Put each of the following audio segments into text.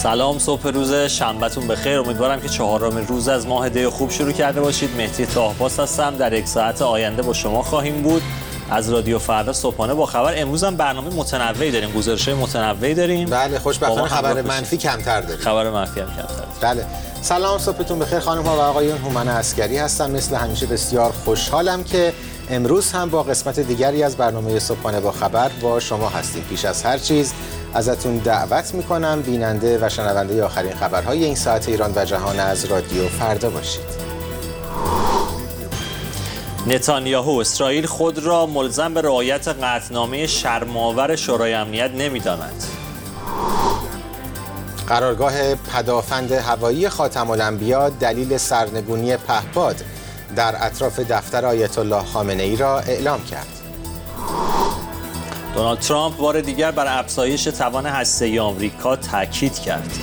سلام، صبح روز شنبهتون بخیر. امیدوارم که چهارم روز از ماه دی خوب شروع کرده باشید. مهدی طاهباس هستم. در یک ساعت آینده با شما خواهیم بود از رادیو فردا صبحانه با خبر. امروز هم برنامه متنوعی داریم، گزارش‌های متنوعی داریم. بله، خوشبختانه خبر منفی کمتر داریم. خبر منفی هم کمتر. بله. سلام، صبحتون بخیر خانم‌ها و آقایون. هومن عسگری هستم. مثل همیشه بسیار خوشحالم که امروز هم با قسمت دیگری از برنامه صبحانه با خبر با شما هستیم. پیش از هر چیز ازتون دعوت میکنم بیننده و شنونده آخرین خبرهای این ساعت ایران و جهان از رادیو فردا باشید. نتانیاهو: اسرائیل خود را ملزم به رعایت قطعنامه شرم‌آور شورای امنیت نمی‌داند. قرارگاه پدافند هوایی خاتم الانبیا دلیل سرنگونی پهپاد در اطراف دفتر آیت الله خامنه‌ای را اعلام کرد. دونالد ترامپ بار دیگر بر افزایش توان هسته‌ای آمریکا تاکید کرد.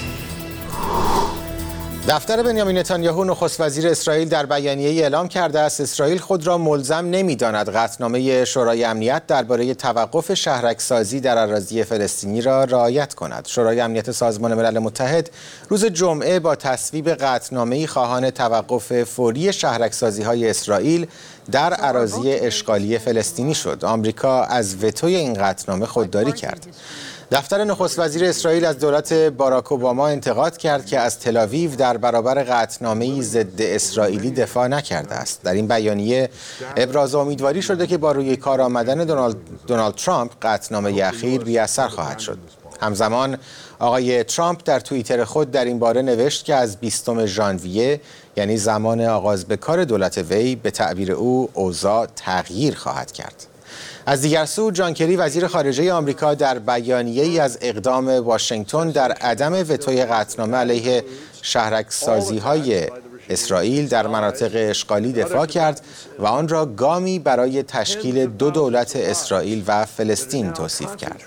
دفتر بنیامین نتانیاهو نخست وزیر اسرائیل در بیانیه‌ای اعلام کرده است اسرائیل خود را ملزم نمی‌داند قطعنامه شورای امنیت درباره توقف شهرک‌سازی در اراضی فلسطینی را رعایت کند. شورای امنیت سازمان ملل متحد روز جمعه با تصویب قطعنامه‌ای خواهان توقف فوری شهرک‌سازی‌های اسرائیل در اراضی اشغالی فلسطینی شد. آمریکا از وتوی این قطعنامه خودداری کرد. دفتر نخست وزیر اسرائیل از دولت باراک اوباما انتقاد کرد که از تل‌آویو در برابر قطعنامه‌ای ضد اسرائیلی دفاع نکرده است. در این بیانیه ابراز امیدواری شده که با روی کار آمدن دونالد ترامپ قطعنامه اخیر بی‌اثر خواهد شد. همزمان آقای ترامپ در توییتر خود در این باره نوشت که از 20 ژانویه یعنی زمان آغاز به کار دولت وی به تعبیر او اوضاع تغییر خواهد کرد. از دیگر سو جان کری وزیر خارجه آمریکا در بیانیه‌ای از اقدام واشنگتن در عدم وتوی قطعنامه علیه شهرک‌سازی‌های اسرائیل در مناطق اشغالی دفاع کرد و آن را گامی برای تشکیل دو دولت اسرائیل و فلسطین توصیف کرد.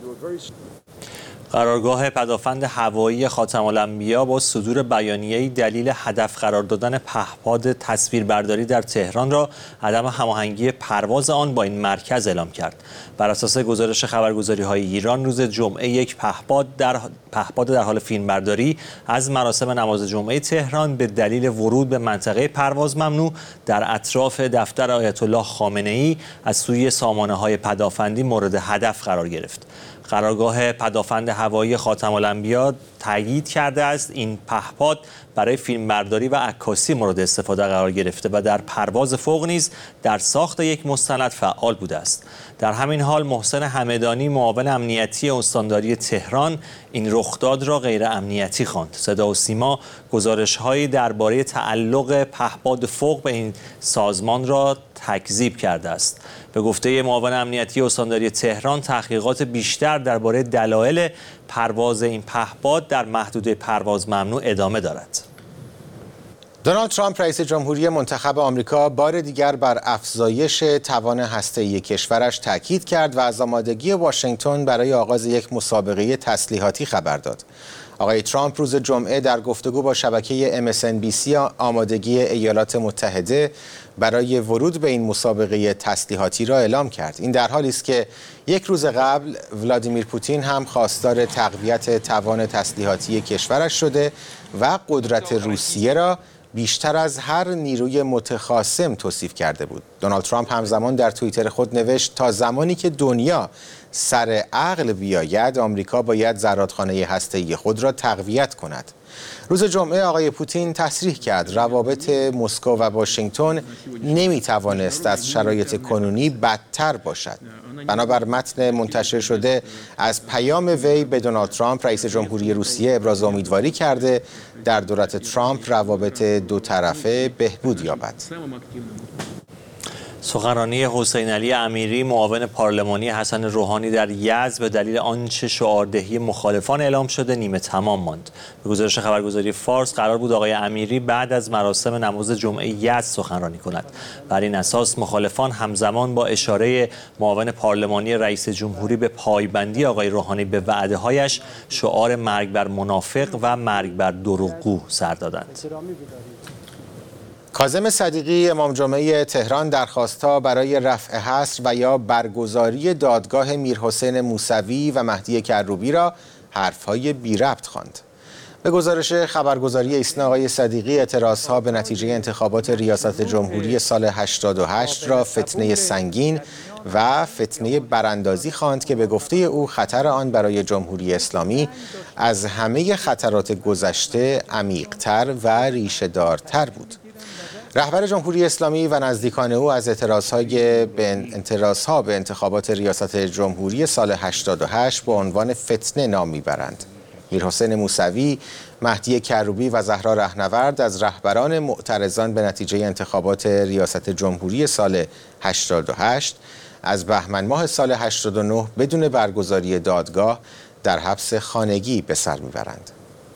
قرارگاه پدافند هوایی خاتم الانبیا با صدور بیانیه‌ای دلیل هدف قرار دادن پهپاد تصویربرداری در تهران را عدم هماهنگی پرواز آن با این مرکز اعلام کرد. بر اساس گزارش خبرگزاری‌های ایران روز جمعه یک پهپاد در حال فیلمبرداری از مراسم نماز جمعه تهران به دلیل ورود به منطقه پرواز ممنوع در اطراف دفتر آیت الله خامنه‌ای از سوی سامانه‌های پدافندی مورد هدف قرار گرفت. قرارگاه پدافند هوایی خاتم الانبیا تایید کرده است این پهپاد برای فیلمبرداری و عکاسی مورد استفاده قرار گرفته و در پرواز فوق نیز در ساخت یک مستند فعال بوده است. در همین حال محسن همدانی معاون امنیتی استانداری تهران این رخداد را غیر امنیتی خواند. صدا و سیما گزارش‌هایی درباره تعلق پهپاد فوق به این سازمان را تکذیب کرده است. به گفته معاون امنیتی استانداری تهران تحقیقات بیشتر درباره دلایل پرواز این پهپاد در محدوده پرواز ممنوع ادامه دارد. دونالد ترامپ رئیس جمهوری منتخب آمریکا بار دیگر بر افزایش توان هسته‌ای کشورش تاکید کرد و از آمادگی واشنگتن برای آغاز یک مسابقه تسلیحاتی خبر داد. آقای ترامپ روز جمعه در گفتگو با شبکه MSNBC آمادگی ایالات متحده برای ورود به این مسابقه تسلیحاتی را اعلام کرد. این در حالی است که یک روز قبل ولادیمیر پوتین هم خواستار تقویت توان تسلیحاتی کشورش شده و قدرت روسیه را بیشتر از هر نیروی متخاصم توصیف کرده بود. دونالد ترامپ همزمان در توییتر خود نوشت تا زمانی که دنیا سر عقل بیاید آمریکا باید زرادخانه هسته‌ای خود را تقویت کند. روز جمعه آقای پوتین تصریح کرد روابط مسکو و واشنگتن نمیتوانست از شرایط کنونی بدتر باشد. بنابر متن منتشر شده از پیام وی به دونالد ترامپ رئیس جمهوری روسیه ابراز امیدواری کرده در دولت ترامپ روابط دو طرفه بهبود یابد. سخنرانی حسین علی امیری معاون پارلمانی حسن روحانی در یزد به دلیل آنچه شعاردهی مخالفان اعلام شده نیمه تمام ماند. به گزارش خبرگزاری فارس قرار بود آقای امیری بعد از مراسم نماز جمعه یزد سخنرانی کند. بر این اساس مخالفان همزمان با اشاره معاون پارلمانی رئیس جمهوری به پایبندی آقای روحانی به وعده‌هایش شعار مرگ بر منافق و مرگ بر دروغگو سر دادند. کاظم صدیقی امام جمعه تهران درخواست‌ها برای رفع حصر و یا برگزاری دادگاه میرحسین موسوی و مهدی کروبی را حرف‌های بی ربط خواند. به گزارش خبرگزاری ایسنا آقای صدیقی اعتراضها به نتیجه انتخابات ریاست جمهوری سال 88 را فتنه سنگین و فتنه براندازی خواند که به گفته او خطر آن برای جمهوری اسلامی از همه خطرات گذشته عمیق‌تر و ریشه‌دارتر بود. رهبر جمهوری اسلامی و نزدیکان او از اعتراضها به انتخابات ریاست جمهوری سال 88 به عنوان فتنه نام میبرند. میرحسین موسوی، مهدی کروبی و زهرا رهنورد از رهبران معترضان به نتیجه انتخابات ریاست جمهوری سال 88 از بهمن ماه سال 89 بدون برگزاری دادگاه در حبس خانگی به سر میبرند.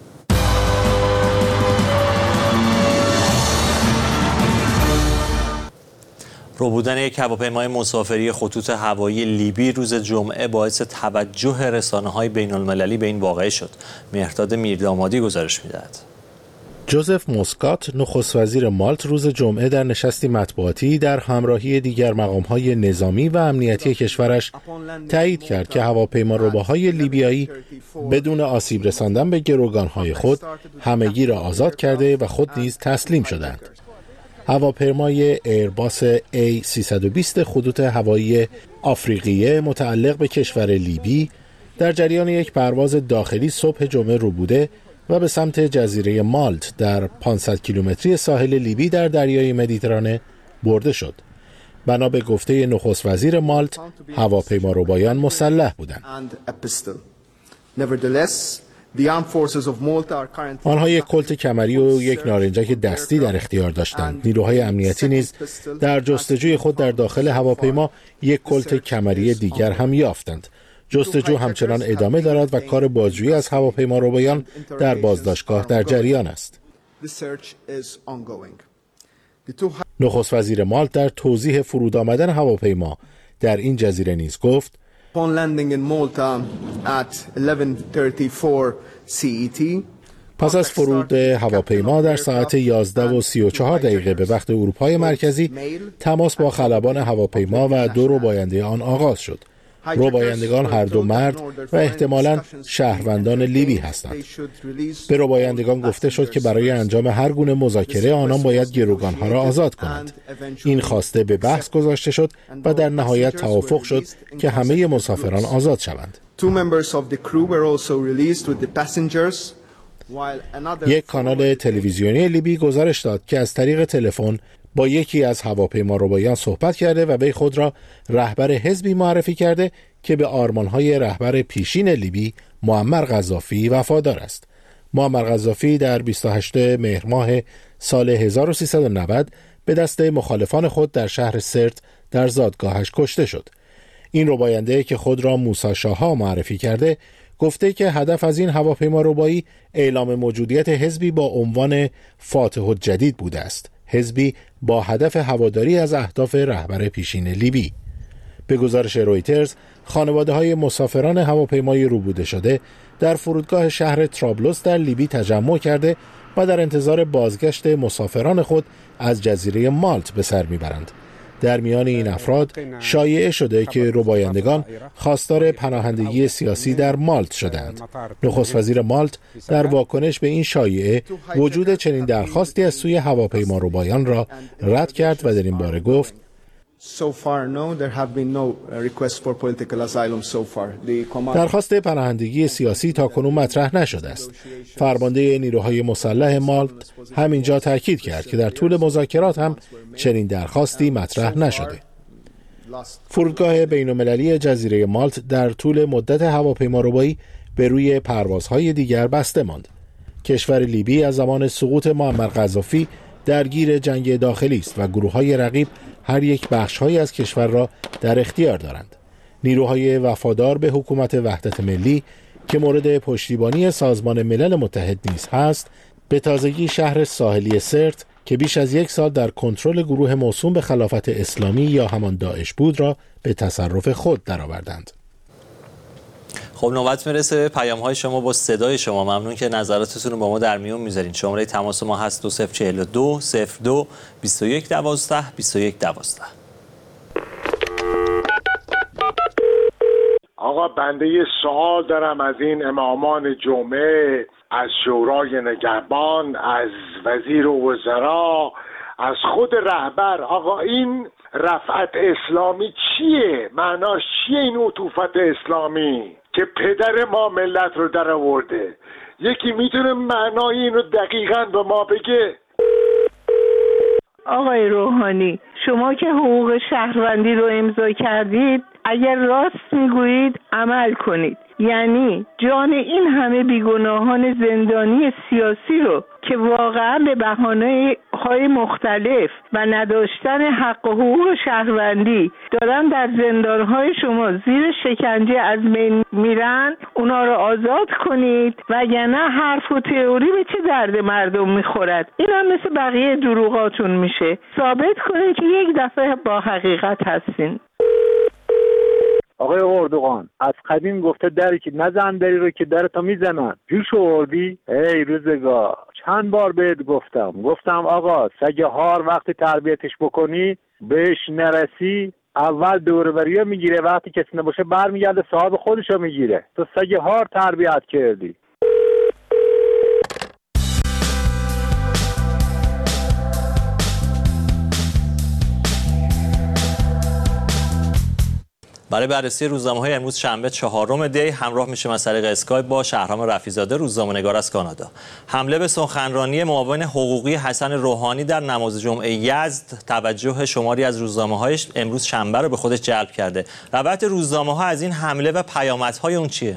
ربودن یک هواپیمای مسافری خطوط هوایی لیبی روز جمعه باعث توجه رسانه‌های بین‌المللی به این واقعه شد. مهرداد میردامادی گزارش می‌دهد. جوزف موسکات، نخست وزیر مالت، روز جمعه در نشستی مطبوعاتی در همراهی دیگر مقام‌های نظامی و امنیتی کشورش تایید کرد که هواپیمارباهای لیبیایی بدون آسیب رساندن به گروگان‌های خود همگی را آزاد کرده و خود نیز تسلیم شدند. هواپیمای ایرباس A320 خطوط هوایی آفریقیه متعلق به کشور لیبی در جریان یک پرواز داخلی صبح جمعه ربوده و به سمت جزیره مالت در 500 کیلومتری ساحل لیبی در دریای مدیترانه برده شد. بنا به گفته نخست وزیر مالت، هواپیماربایان مسلح بودند. آنها یک کلت کمری و یک نارنجک دستی در اختیار داشتند. نیروهای امنیتی نیز در جستجوی خود در داخل هواپیما یک کلت کمری دیگر هم یافتند. جستجو همچنان ادامه دارد و کار بازجویی از هواپیماربایان در بازداشتگاه در جریان است. نخست وزیر مالت در توضیح فرود آمدن هواپیما در این جزیره نیز گفت: پس از فرود هواپیما در ساعت 11:34 به وقت اروپای مرکزی تماس با خلبان هواپیما و دو رباینده آن آغاز شد. ربایندگان هر دو مرد و احتمالاً شهروندان لیبی هستند. به ربایندگان گفته شد که برای انجام هر گونه مذاکره آنان باید گروگانها را آزاد کنند. این خواسته به بحث گذاشته شد و در نهایت توافق شد که همه مسافران آزاد شوند. یک کانال تلویزیونی لیبی گزارش داد که از طریق تلفن با یکی از هواپیماربایان صحبت کرده و وی خود را رهبر حزبی معرفی کرده که به آرمان‌های رهبر پیشین لیبی معمر قذافی وفادار است. معمر قذافی در 28 مهر ماه سال 1390 به دست مخالفان خود در شهر سرت در زادگاهش کشته شد. این رباینده که خود را موسی شاها معرفی کرده گفته که هدف از این هواپیماربایی اعلام موجودیت حزبی با عنوان فاتح الجدید بوده است. حزبی با هدف هواداری از اهداف رهبر پیشین لیبی. به گزارش رویترز، خانواده‌های مسافران هواپیمای ربوده شده در فرودگاه شهر ترابلوس در لیبی تجمع کرده و در انتظار بازگشت مسافران خود از جزیره مالت به سر میبرند. در میان این افراد شایعه شده که ربایندگان خواستار پناهندگی سیاسی در مالت شدند. نخست وزیر مالت در واکنش به این شایعه وجود چنین درخواستی از سوی هواپیماربایان را رد کرد و در این باره گفت: درخواست پناهندگی سیاسی تاکنون مطرح نشده است. فرمانده نیروهای مسلح مالت همینجا تاکید کرد که در طول مذاکرات هم چنین درخواستی مطرح نشده. فرودگاه بین‌المللی جزیره مالت در طول مدت هواپیماربایی به روی پروازهای دیگر بسته ماند. کشور لیبی از زمان سقوط معمر قذافی درگیر جنگ داخلی است و گروه‌های رقیب هر یک بخش‌هایی از کشور را در اختیار دارند. نیروهای وفادار به حکومت وحدت ملی که مورد پشتیبانی سازمان ملل متحد نیز هست، به تازگی شهر ساحلی سرت که بیش از یک سال در کنترل گروه موسوم به خلافت اسلامی یا همان داعش بود را به تصرف خود درآوردند. خب نوبت میرسه به پیام‌های شما با صدای شما. ممنون که نظراتتون رو با ما در میون میذارین. شماره تماس ما هست 2042 02 21 12 21 12. آقا بنده یه سوال دارم از این امامان جمعه. از شورای نگهبان، از وزیر وزرا، از خود رهبر. آقا این رفعت اسلامی چیه؟ معناش چیه این عطوفت اسلامی که پدر ما ملت رو در آورده؟ یکی میتونه معنای اینو دقیقاً به ما بگه؟ آقای روحانی، شما که حقوق شهروندی رو امضا کردید، اگر راست میگویید عمل کنید. یعنی جان این همه بیگناهان زندانی سیاسی رو که واقعا به بهانه‌های مختلف و نداشتن حق و حقوق شهروندی دارن در زندانهای شما زیر شکنجه از بین میرن، اونا رو آزاد کنید، وگرنه حرف و تئوری به چه درد مردم میخورد؟ این هم مثل بقیه دروغاتون میشه. ثابت کنید که یک دفعه با حقیقت هستین. آقای اردوغان از قدیم گفته دری که نزن دری رو که درتا میزنن. پیش آوردی؟ ای روزگار، چند بار بهت گفتم آقا سگ هار وقتی تربیتش بکنی بهش نرسی اول دوربریو میگیره، وقتی کسی نباشه برمیگرده صاحب خودشو میگیره. تو سگ هار تربیت کردی. برای بررسی روزنامه‌های امروز شنبه 4 دی همراه میشیم از طریق اسکایپ با شهرام رفیع‌زاده، روزنامه‌نگار از کانادا. حمله به سخنرانی معاون حقوقی حسن روحانی در نماز جمعه یزد توجه شماری از روزنامه‌های امروز شنبه رو به خودش جلب کرده. روایت روزنامه‌ها از این حمله و پیامدهای اون چیه؟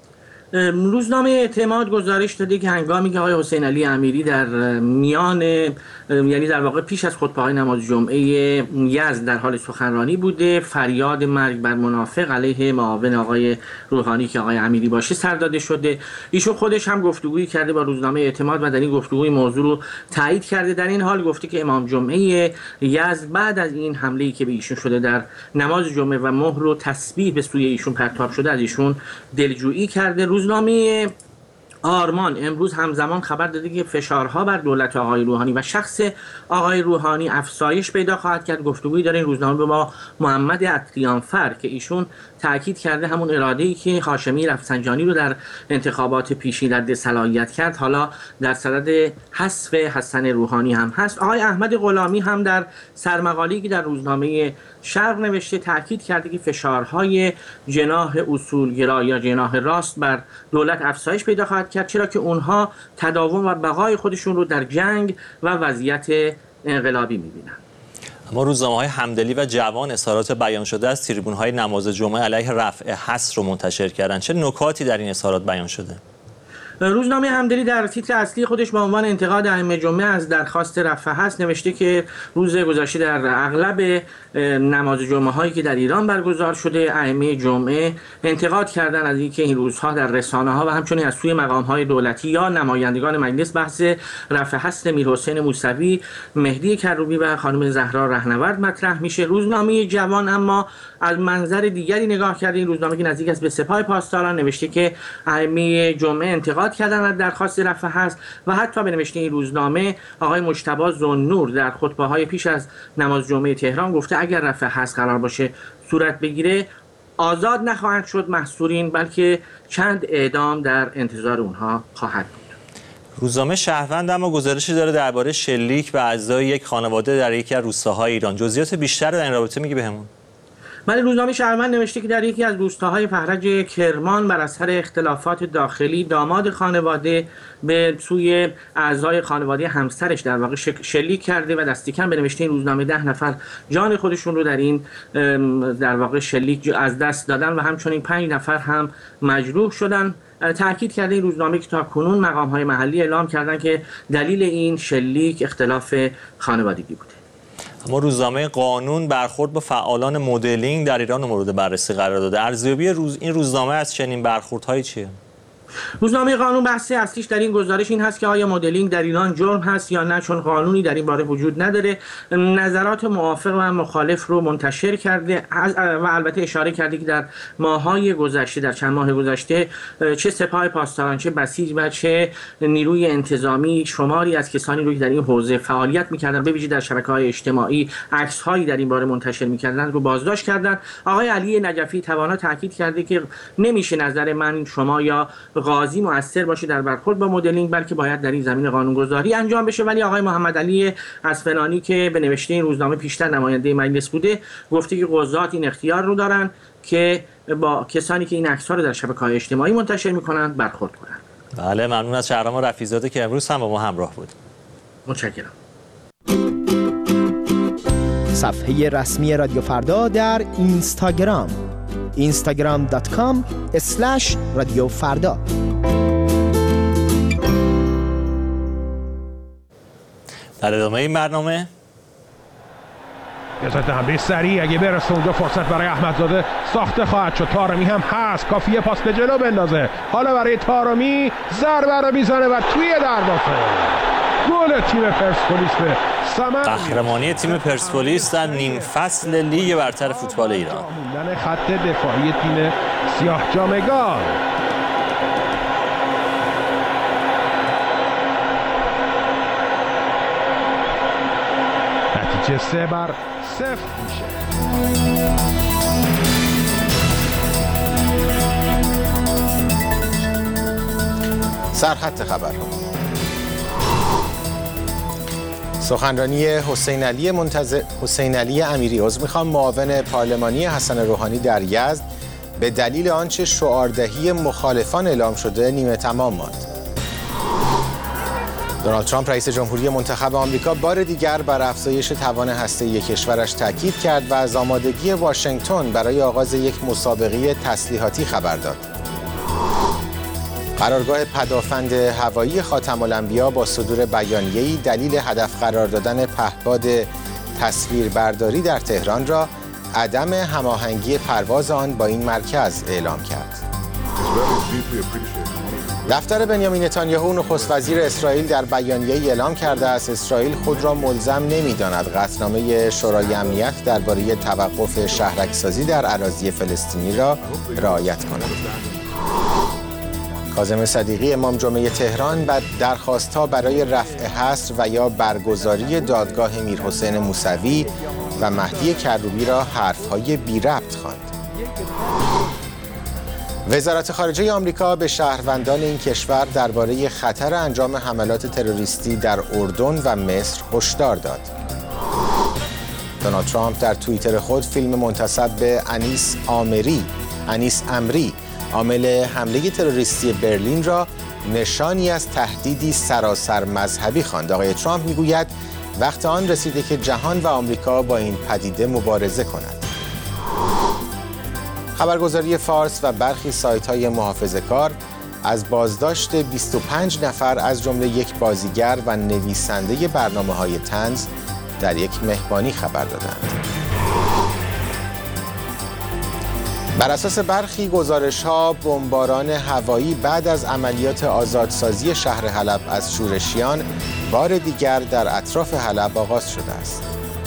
روزنامه اعتماد گزارش داده که هنگامی که آقای حسین علی امیری در میان، یعنی در واقع پیش از خطبه‌های نماز جمعه یزد در حال سخنرانی بوده، فریاد مرگ بر منافق علیه معاون آقای روحانی که آقای امیری باشه سر داده شده. ایشون خودش هم گفتگویی کرده با روزنامه اعتماد و در این گفتگوی موضوع رو تایید کرده. در این حال گفته که امام جمعه یزد بعد از این حمله‌ای که به ایشون شده در نماز جمعه و مهر و تسبیح به سوی ایشون پرتاب شده از ایشون دلجویی کرده. روزنامه آرمان امروز همزمان خبر داده که فشارها بر دولت آقای روحانی و شخص آقای روحانی افزایش پیدا خواهد کرد. گفتگویی داره این روزنامه با محمد عطریانفر که ایشون تاکید کرده همون اراده‌ای که هاشمی رفسنجانی رو در انتخابات پیشین رد صلاحیت کرد حالا در صدد حذف حسن روحانی هم هست. آقای احمد غلامی هم در سرمقاله‌ای که در روزنامه شرق نوشته تاکید کرده که فشارهای جناح اصولگرا یا جناح راست بر دولت افزایش پیدا خواهد کرد، چرا که اونها تداوم و بقای خودشون رو در جنگ و وضعیت انقلابی می‌بینن. اما روزنامه‌های همدلی و جوان اظهارات بیان شده از تریبون‌های نماز جمعه علیه رفع حصر رو منتشر کردن. چه نکاتی در این اظهارات بیان شده؟ روزنامه همدلی در تیتر اصلی خودش با عنوان انتقاد ائمه جمعه از درخواست رفع حصر نوشته که روز گذشته در اغلب نماز جمعه هایی که در ایران برگزار شده ائمه جمعه انتقاد کردن از اینکه این روزها در رسانه ها و همچنین از سوی مقام های دولتی یا نمایندگان مجلس بحث رفع حصر میرحسین موسوی، مهدی کروبی و خانم زهرا رهنورد مطرح میشه. روزنامه جوان اما از منظر دیگری نگاه کرده. این روزنامه که نزدیک است به سپاه پاسداران نوشته که ائمه جمعه انتقاد کردن از درخواست رفع حصر و حتی به نوشته این روزنامه آقای مجتبی ذوالنور در خطبه‌های پیش از نماز جمعه تهران گفته اگر رفع حصر قرار باشه صورت بگیره آزاد نخواهند شد محصورین، بلکه چند اعدام در انتظار اونها خواهد بود. روزنامه شهروند اما گزارشی داره درباره شلیک به اعضای یک خانواده در یکی از روستاهای ایران. جزئیات بیشتر در این رابطه میگی بهمون؟ ولی روزنامه شهروند نوشته که در یکی از روستاهای فرج کرمان بر اثر اختلافات داخلی داماد خانواده به سوی اعضای خانواده همسرش در واقع شلیک کرده و دست کم به نوشته این روزنامه 10 نفر جان خودشون رو در این در واقع شلیک از دست دادن و همچنین 5 نفر هم مجروح شدن. تاکید کرده این روزنامه که تاکنون مقام‌های محلی اعلام کردن که دلیل این شلیک اختلاف خانوادگی بوده. اما روزنامه قانون برخورد با فعالان مدلینگ در ایران مورد بررسی قرار داده. ارزیابی این روزنامه از چنین برخوردهایی چیه؟ روزنامه قانون بحث اصلیش در این گزارش این هست که آیا مدلینگ در ایران جرم هست یا نه، چون قانونی در این باره وجود نداره. نظرات موافق و مخالف رو منتشر کرده و البته اشاره کرده که در ماه‌های گذشته، در چند ماه گذشته، چه سپاه پاسداران، چه بسیج و چه نیروی انتظامی شماری از کسانی رو که در این حوزه فعالیت می‌کردن به ویژه در شبکه‌های اجتماعی عکس‌هایی در این باره منتشر می‌کردن رو بازداشت کردن. آقای علی نجفی توانا تاکید کرده که نمیشه نظر من، شما یا قاضی مؤثر باشه در برخورد با مدلینگ، بلکه باید در این زمین قانونگذاری انجام بشه. ولی آقای محمد علی اصفهانی که به نوشته این روزنامه پیشتر نماینده مجلس بوده گفته که قضات این اختیار رو دارن که با کسانی که این عکس‌ها رو در شبکه‌های اجتماعی منتشر می‌کنند برخورد کنند. بله، ممنون از شهرام رفیع‌زاده که امروز هم با ما همراه بود. متشکرم. صفحه رسمی رادیو فردا در اینستاگرام instagram.com/رادیو فردا. در ادامه این برنامه یه ضد حمله سریع اگه برسه اونجا فرصت برای احمدزاده ساخته خواهد شد. طارمی هم هست، کافیه پاس به جلو بندازه. حالا برای طارمی ضربه رو میزنه و توی دروازه. گل تیم پرسپولیس به ثمر. قهرمانی تیم پرسپولیس در نیم فصل لیگ برتر فوتبال ایران. موندن خط دفاعی تیم سیاه‌جامگان. نتیجه 3-0 میشه. سرخط خبرها. سخنرانی حسین علی امیری معاون پارلمانی حسن روحانی در یزد به دلیل آنچه شعاردهی مخالفان اعلام شده نیمه تمام ماند. دونالد ترامپ رئیس جمهوری منتخب آمریکا بار دیگر بر افزایش توان هسته‌ای کشورش تاکید کرد و از آمادگی واشنگتن برای آغاز یک مسابقه تسلیحاتی خبر داد. قرارگاه پدافند هوایی خاتم الانبیا با صدور بیانیه‌ای دلیل هدف قرار دادن پهپاد تصویربرداری در تهران را عدم هماهنگی پرواز آن با این مرکز اعلام کرد. دفتر بنیامین نتانیاهو نخست وزیر اسرائیل در بیانیه‌ای اعلام کرده است اسرائیل خود را ملزم نمی‌داند قطعنامه شورای امنیت درباره توقف شهرک‌سازی در اراضی فلسطینی را رعایت کند. کاظم صدیقی امام جمعه تهران بعد درخواست‌ها برای رفع حصر و یا برگزاری دادگاه میرحسین موسوی و مهدی کروبی را حرف‌های بی ربط خواند. وزارت خارجه آمریکا به شهروندان این کشور درباره خطر انجام حملات تروریستی در اردن و مصر هشدار داد. دونالد ترامپ در توییتر خود فیلم منتسب به انیس امری عامل حمله تروریستی برلین را نشانی از تهدیدی سراسر مذهبی خواند. آقای ترامپ میگوید وقت آن رسیده که جهان و آمریکا با این پدیده مبارزه کنند. خبرگزاری فارس و برخی سایت‌های محافظه‌کار از بازداشت 25 نفر از جمله یک بازیگر و نویسنده برنامه‌های طنز در یک مهمانی خبر دادند. بر اساس برخی گزارش‌ها بمباران هوایی بعد از عملیات آزادسازی شهر حلب از شورشیان بار دیگر در اطراف حلب آغاز شده است.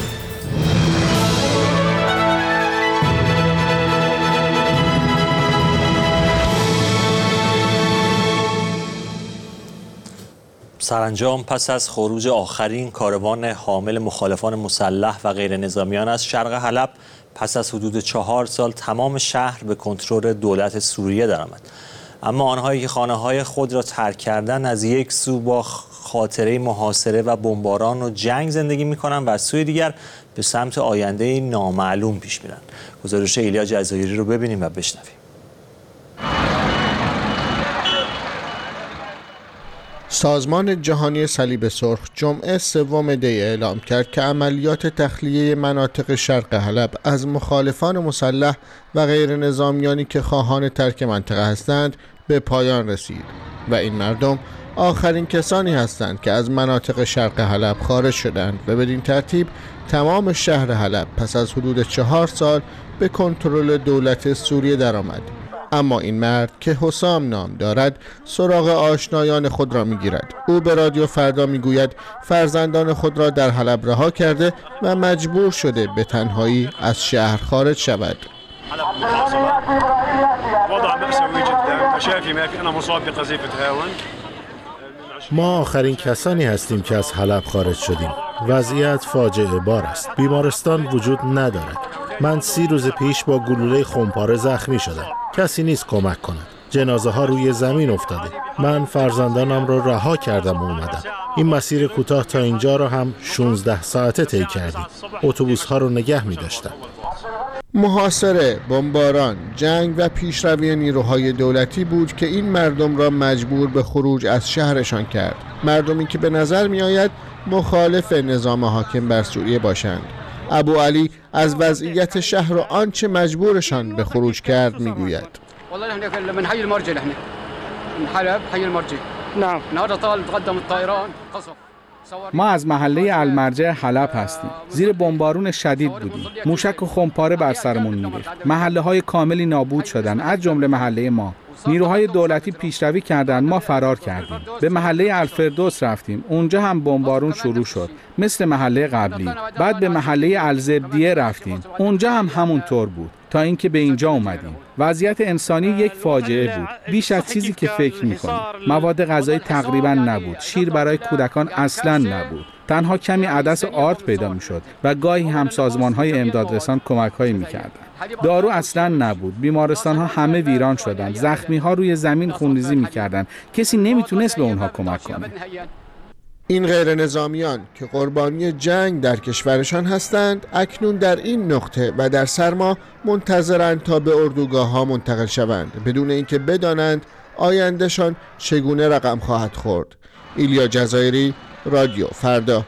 سرانجام پس از خروج آخرین کاروان حامل مخالفان مسلح و غیر نظامیان از شرق حلب پس از حدود 4 سال تمام شهر به کنترل دولت سوریه درآمد. اما آنهایی که خانه‌های خود را ترک کردند از یک سو با خاطره محاصره و بمباران و جنگ زندگی می‌کنند و از سوی دیگر به سمت آینده نامعلوم پیش میرند. گزارش ایلیا جزایری رو ببینیم و بشنویم. سازمان جهانی صلیب سرخ جمعه 3 دی اعلام کرد که عملیات تخلیه مناطق شرق حلب از مخالفان مسلح و غیر نظامیانی که خواهان ترک منطقه هستند به پایان رسید و این مردم آخرین کسانی هستند که از مناطق شرق حلب خارج شدند و بدین ترتیب تمام شهر حلب پس از حدود 4 سال به کنترل دولت سوریه درآمد. اما این مرد که حسام نام دارد سراغ آشنایان خود را میگیرد. او به رادیو فردا میگوید فرزندان خود را در حلب رها کرده و مجبور شده به تنهایی از شهر خارج شود. ما آخرین کسانی هستیم که از حلب خارج شدیم. وضعیت فاجعه بار است. بیمارستان وجود ندارد. من 30 روز پیش با گلوله خمپاره زخمی شدم. کسی نیست کمک کند. جنازه ها روی زمین افتاده. من فرزندانم رو رها کردم و اومدم. این مسیر کوتاه تا اینجا رو هم 16 ساعته طی کردیم. اتوبوس ها رو نگه می داشتم. محاصره، بمباران، جنگ و پیشروی نیروهای دولتی بود که این مردم را مجبور به خروج از شهرشان کرد. مردمی که به نظر می آید مخالف نظام حاکم بر سوریه باشند. ابو علی از وضعیت شهر و آنچه مجبورشان به خروج کرد می گوید. والله احنا من حي المرجل، احنا من حلب حي المرجل. نعم النهارده طال تقدم الطيران قصف. ما از محله المرجع حلب هستیم. زیر بمبارون شدید بودیم. موشک و خمپاره بر سرمون می‌ریخت. محله‌های کاملی نابود شدن، از جمله محله ما. نیروهای دولتی پیشروی کردند، ما فرار کردیم. به محله الفردوس رفتیم. اونجا هم بمبارون شروع شد، مثل محله قبلی. بعد به محله الزبدیه رفتیم. اونجا هم همونطور بود تا اینکه به اینجا اومدیم. وضعیت انسانی یک فاجعه بود، بیش از چیزی که فکر می‌کنیم. مواد غذایی تقریباً نبود. شیر برای کودکان اصلاً نبود. تنها کمی عدس آرد پیدا می‌شد و گاهی هم سازمان‌های امدادرسان کمک‌هایی می‌کردند. دارو اصلاً نبود. بیمارستان‌ها همه ویران شدند. زخمی‌ها روی زمین خونریزی می‌کردند. کسی نمی‌تونست به اونها کمک کنه. این غیر نظامیان که قربانی جنگ در کشورشان هستند اکنون در این نقطه و در سرما منتظرند تا به اردوگاه‌ها منتقل شوند بدون اینکه بدانند آیندهشان چگونه رقم خواهد خورد. ایلیا جزایری، رادیو فردا.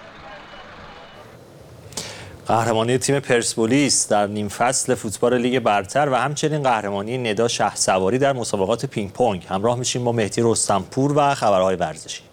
قهرمانی تیم پرسپولیس در نیم فصل فوتبال لیگ برتر و همچنین قهرمانی ندا شهسواری در مسابقات پینگ پونگ. همراه میشیم با مهدی رستمپور و خبرهای ورزشی.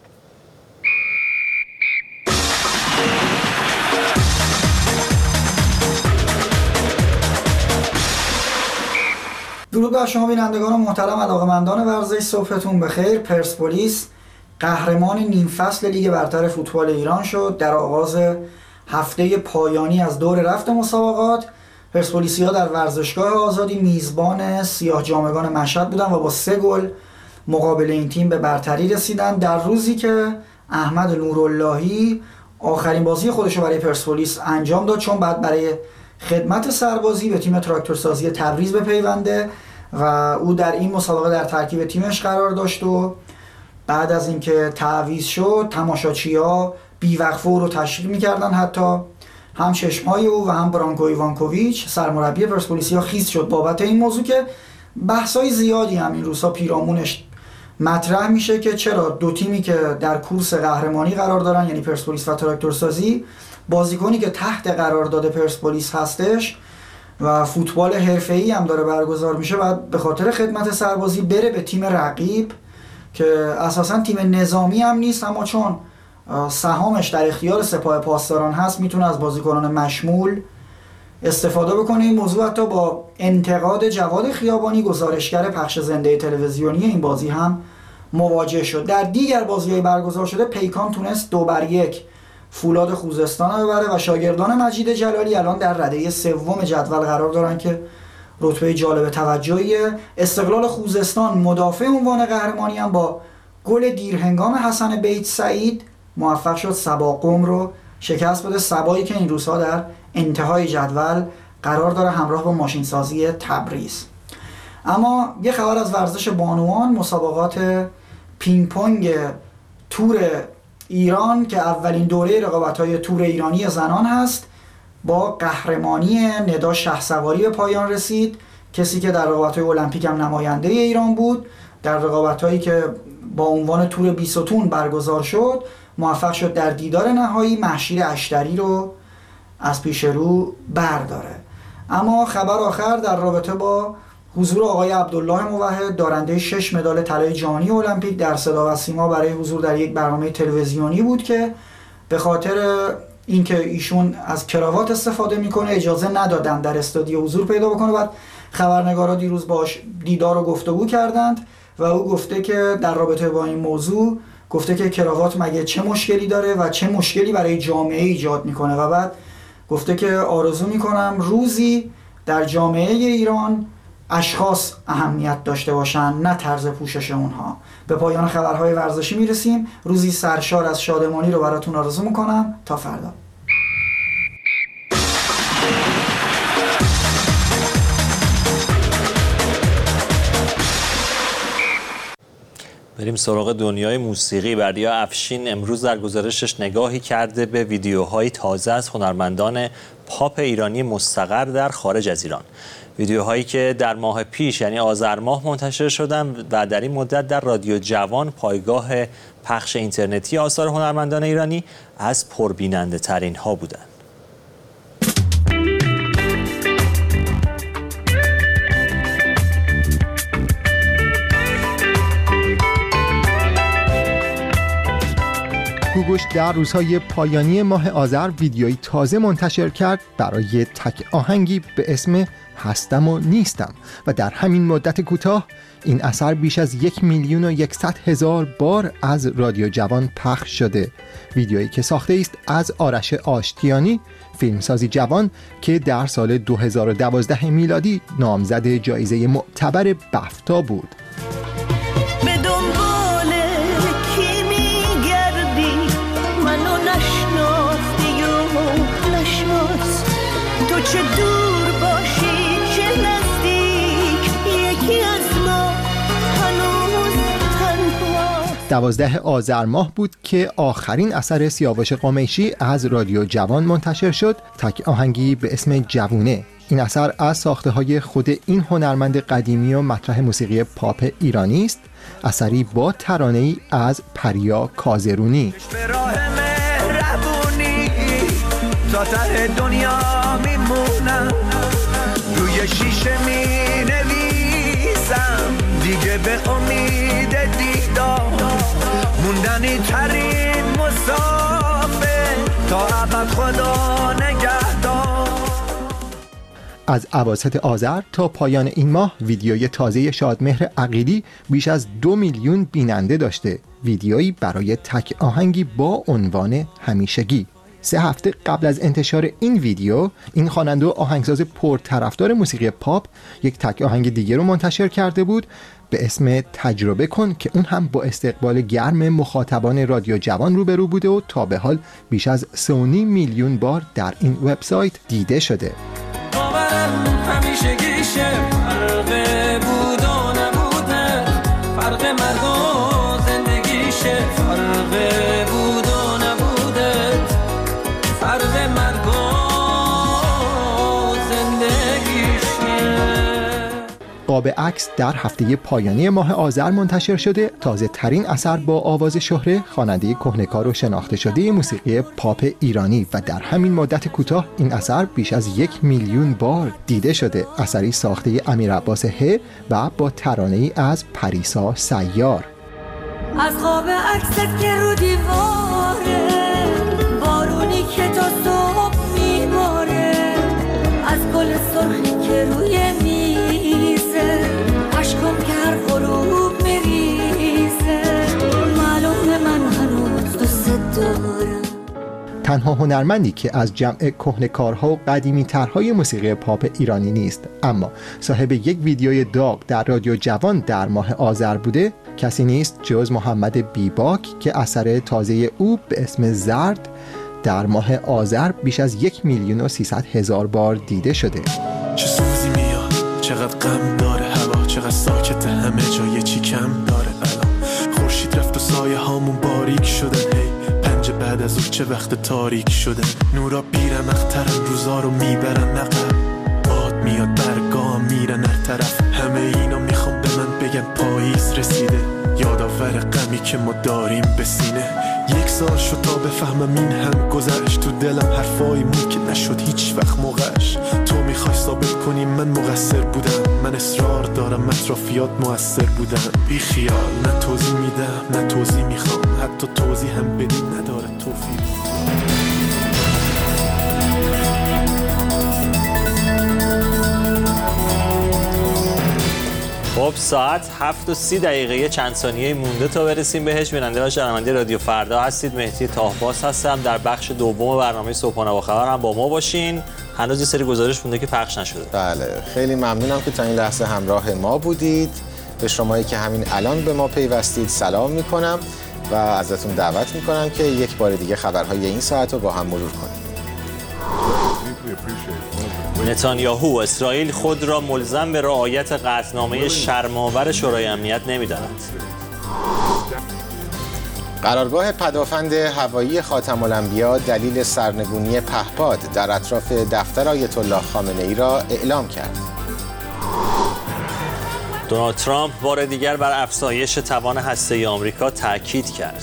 درود بر شما بینندگان محترم، علاقه‌مندان ورزش، صبحتون بخیر. پرسپولیس قهرمان نیم فصل لیگ برتر فوتبال ایران شد. در آغاز هفته پایانی از دور رفت مسابقات، پرسپولیسی‌ها در ورزشگاه آزادی میزبان سیاه جامگان مشهد بودند و با 3 گل مقابل این تیم به برتری رسیدند در روزی که احمد نوراللهی آخرین بازی خودش رو برای پرسپولیس انجام داد، چون بعد برای خدمت سربازی به تیم تراکتورسازی تبریز بپیونده و او در این مسابقه در ترکیب تیمش قرار داشت و بعد از اینکه تعویض شد تماشاچی‌ها بیوقفه او رو تشویق می‌کردن. حتی هم چشم‌های او و هم برانکو ایوانکوویچ سرمربی پرسپولیسیا خیس شد بابت این موضوع که بحث‌های زیادی هم این روزها پیرامونش مطرح میشه که چرا دو تیمی که در کورس قهرمانی قرار دارن، یعنی پرسپولیس و تراکتورسازی، بازیکنی که تحت قرارداد پرسپولیس هستش و فوتبال حرفه‌ای هم داره برگزار میشه و به خاطر خدمت سربازی بره به تیم رقیب که اساساً تیم نظامی هم نیست، اما چون سهامش در اختیار سپاه پاسداران هست میتونه از بازیکنان مشمول استفاده بکنه. این موضوع حتی با انتقاد جواد خیابانی، گزارشگر پخش زنده تلویزیونی این بازی هم مواجه شد. در دیگر بازی‌های برگزار شده پیکان تونست 2-1 فولاد خوزستان رو ببره و شاگردان مجید جلالی الان در رده سوم جدول قرار دارن که رتبه جالب توجهیه. استقلال خوزستان مدافع عنوان قهرمانی هم با گل دیرهنگام حسن بیت سعید موفق شد سبا قم رو شکست بده. سبایی که این روزها در انتهای جدول قرار داره همراه با ماشینسازی تبریز. اما یه خبر از ورزش بانوان، مسابقات پینگ پونگ تور ایران که اولین دوره رقابت‌های تور ایرانی زنان هست با قهرمانی ندا شهسواری به پایان رسید. کسی که در رقابت‌های المپیک هم نماینده ایران بود، در رقابت‌هایی که با عنوان تور 20 تون برگزار شد موفق شد در دیدار نهایی مهشید اشتری رو از پیش رو برداره. اما خبر آخر در رابطه با حضور آقای عبدالله موحد، دارنده 6 مدال طلای جهانی المپیک، در صدا و سیما برای حضور در یک برنامه تلویزیونی بود که به خاطر اینکه ایشون از کراوات استفاده میکنه اجازه ندادن در استودیو حضور پیدا بکنه. بعد خبرنگارا دیروز باش دیدار و گفتگو کردند و او گفته که در رابطه با این موضوع گفته که کراوات مگه چه مشکلی داره و چه مشکلی برای جامعه ایجاد میکنه و بعد گفته که آرزو میکنم روزی در جامعه ایران اشخاص اهمیت داشته باشن نه طرز پوشش اونها. به پایان خبرهای ورزشی میرسیم. روزی سرشار از شادمانی رو براتون آرزو میکنم. تا فردا. بریم سراغ دنیای موسیقی. بردیا افشین امروز در گزارشش نگاهی کرده به ویدیوهای تازه از هنرمندان پاپ ایرانی مستقر در خارج از ایران. ویدیوهایی که در ماه پیش یعنی آذر ماه منتشر شدند و در این مدت در رادیو جوان، پایگاه پخش اینترنتی آثار هنرمندان ایرانی، از پربیننده ترین ها بودند. گوگوش در روزهای پایانی ماه آذر ویدیویی تازه منتشر کرد برای تک آهنگی به اسم هستم و نیستم و در همین مدت کوتاه این اثر بیش از 1,100,000 بار از رادیو جوان پخش شده. ویدیویی که ساخته است از آرش آشتیانی، فیلمسازی جوان که در سال 2012 میلادی نامزد جایزه معتبر بفتا بود. چه دور باشی چه نزدیک، یکی از ما هنوز تنها. 12 آذر ماه بود که آخرین اثر سیاوش قمیشی از رادیو جوان منتشر شد، تک آهنگی به اسم جوونه. این اثر از ساخته های خود این هنرمند قدیمی و مطرح موسیقی پاپ ایرانی است، اثری با ترانه‌ای از پریا کازرونی. تا ته دنیا میمونم، روی شیشه می نویسم دیگه به امید دیدار، موندنی ترین مسافر تا ابد خدا نگهدار. از اواسط آذر تا پایان این ماه ویدیوی تازه شادمهر عقیلی بیش از 2 میلیون بیننده داشته. ویدیویی برای تک آهنگی با عنوان همیشگی. 3 هفته قبل از انتشار این ویدیو، این خواننده و آهنگساز پرطرفدار موسیقی پاپ یک تک آهنگ دیگه رو منتشر کرده بود به اسم تجربه کن که اون هم با استقبال گرم مخاطبان رادیو جوان روبرو بوده و تا به حال بیش از 3.5 میلیون بار در این وبسایت دیده شده. همیشگیشه فرق بود و نبوده، فرق مرگ و زندگیشه، فرق بود و نبوده، فرق مرگ و زندگیشه. قاب عکس در هفته پایانی ماه آذر منتشر شده. تازه ترین اثر با آواز شهره، خواننده کهنه‌کار و شناخته شده موسیقی پاپ ایرانی و در همین مدت کوتاه این اثر بیش از 1 میلیون بار دیده شده. اثری ساخته امیرعباس ه و با ترانه‌ای از پریسا سیار. از قاب عکست که رو دیواره، بارونی که تا صبح میباره، از گل سرخی که روی میزه، عشقم که هر غروب میریزه، معلومه من هنوز دوست دارم. تنها هنرمندی که از جمع کهنه‌کارها و قدیمی‌ترهای موسیقی پاپ ایرانی نیست اما صاحب یک ویدیوی داغ در رادیو جوان در ماه آذر بوده کسی نیست جز محمد بیباک که اثر تازه او به اسم زرد در ماه آذر بیش از 1,300,000 بار دیده شده. چه سوزی میاد، چقدر غم داره هوا، چقدر ساکت همه جای چی کم داره الان. خورشید رفت و سایه هامون باریک شدن، هی پنج بعد از اون چه وقت تاریک شده، نورا بیرمخترن روزا رو میبرن عقب، باد میاد برگام میرن هر طرف، همه اینا میخوام به من بگن پاییز رسیده، یادآور غمی که ما داریم به سینه. 1 سال شد تا بفهمم این هم گذشت، تو دلم حرفایی مون که نشد هیچ وقت موقعش. تو میخوای ثابت کنی من مقصر بودم، من اصرار دارم اطرافیات مؤثر بودن. بی خیال نه توضیح میدم نه توضیح میخوام، حتی توضیح هم بدی نداره توفیق. خب ساعت 7:30 چند ثانیه مونده تا برسیم بهش. بیننده و شنونده رادیو فردا هستید. مهدی تاهباز هستم. در بخش دوم برنامه صبحانه با خبر هم با ما باشین. هنوز یه سری گزارش مونده که پخش نشده. بله خیلی ممنونم که تا این لحظه همراه ما بودید. به شمایی که همین الان به ما پیوستید سلام میکنم و ازتون دعوت میکنم که یک بار دیگه خبرهای این ساعت رو با هم مرور کنیم. نتانیاهو اسرائیل خود را ملزم به رعایت قطعنامه شرم‌آور شورای امنیت نمی‌داند. قرارگاه پدافند هوایی خاتم الانبیا دلیل سرنگونی پهپاد در اطراف دفتر آیت الله خامنه‌ای را اعلام کرد. دونالد ترامپ بار دیگر بر افزایش توان هسته‌ای آمریکا تاکید کرد.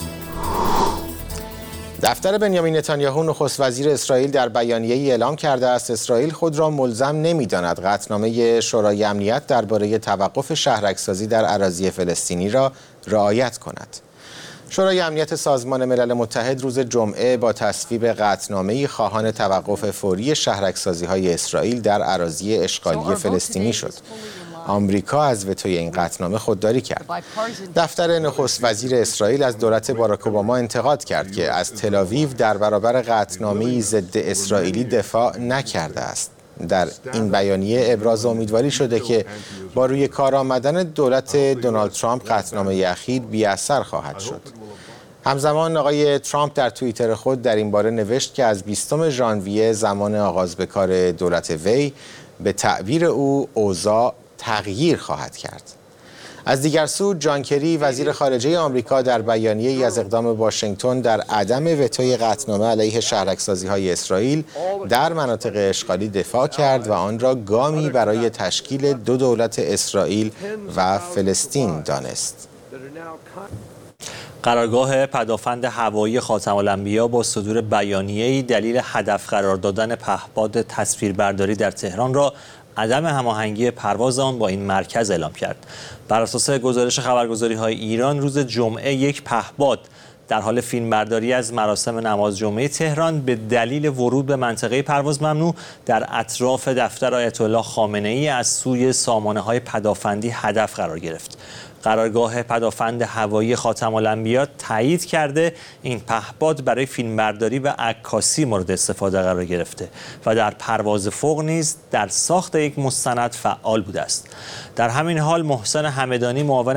دفتر بنیامین نتانیاهو نخست وزیر اسرائیل در بیانیه‌ای اعلام کرده است اسرائیل خود را ملزم نمی‌داند قطعنامه شورای امنیت درباره توقف شهرک‌سازی در اراضی فلسطینی را رعایت کند. شورای امنیت سازمان ملل متحد روز جمعه با تصویب قطعنامه‌ای خواهان توقف فوری شهرک‌سازی‌های اسرائیل در اراضی اشغالی فلسطینی شد. آمریکا از وتوی این قطعنامه خودداری کرد. دفتر نخست وزیر اسرائیل از دولت باراک اوباما انتقاد کرد که از تل‌آویو در برابر قطعنامه‌ای ضد اسرائیلی دفاع نکرده است. در این بیانیه ابراز امیدواری شده که با روی کار آمدن دولت دونالد ترامپ قطعنامه اخیر بی‌اثر خواهد شد. همزمان آقای ترامپ در توییتر خود در این باره نوشت که از 20 ژانویه زمان آغاز به کار دولت وی به تعبیر او اوضاع تغییر خواهد کرد. از دیگر سو جان کری وزیر خارجه آمریکا در بیانیه‌ای از اقدام واشنگتن در عدم وتوی قطعنامه علیه شهرک‌سازی‌های اسرائیل در مناطق اشغالی دفاع کرد و آن را گامی برای تشکیل دو دولت اسرائیل و فلسطین دانست. قرارگاه پدافند هوایی خاتم الانبیا با صدور بیانیه‌ای دلیل هدف قرار دادن پهپاد تصویربرداری در تهران را عدم هماهنگی پرواز آن با این مرکز اعلام کرد. بر اساس گزارش خبرگزاری‌های ایران روز جمعه یک پهپاد در حال فیلمبرداری از مراسم نماز جمعه تهران به دلیل ورود به منطقه پرواز ممنوع در اطراف دفتر آیت الله خامنه‌ای از سوی سامانه‌های پدافندی هدف قرار گرفت. قرارگاه پدافند هوایی خاتم الانبیا تایید کرده این پهپاد برای فیلمبرداری و عکاسی مورد استفاده قرار گرفته و در پرواز فوق نیز در ساخت یک مستند فعال بوده است. در همین حال محسن همدانی معاون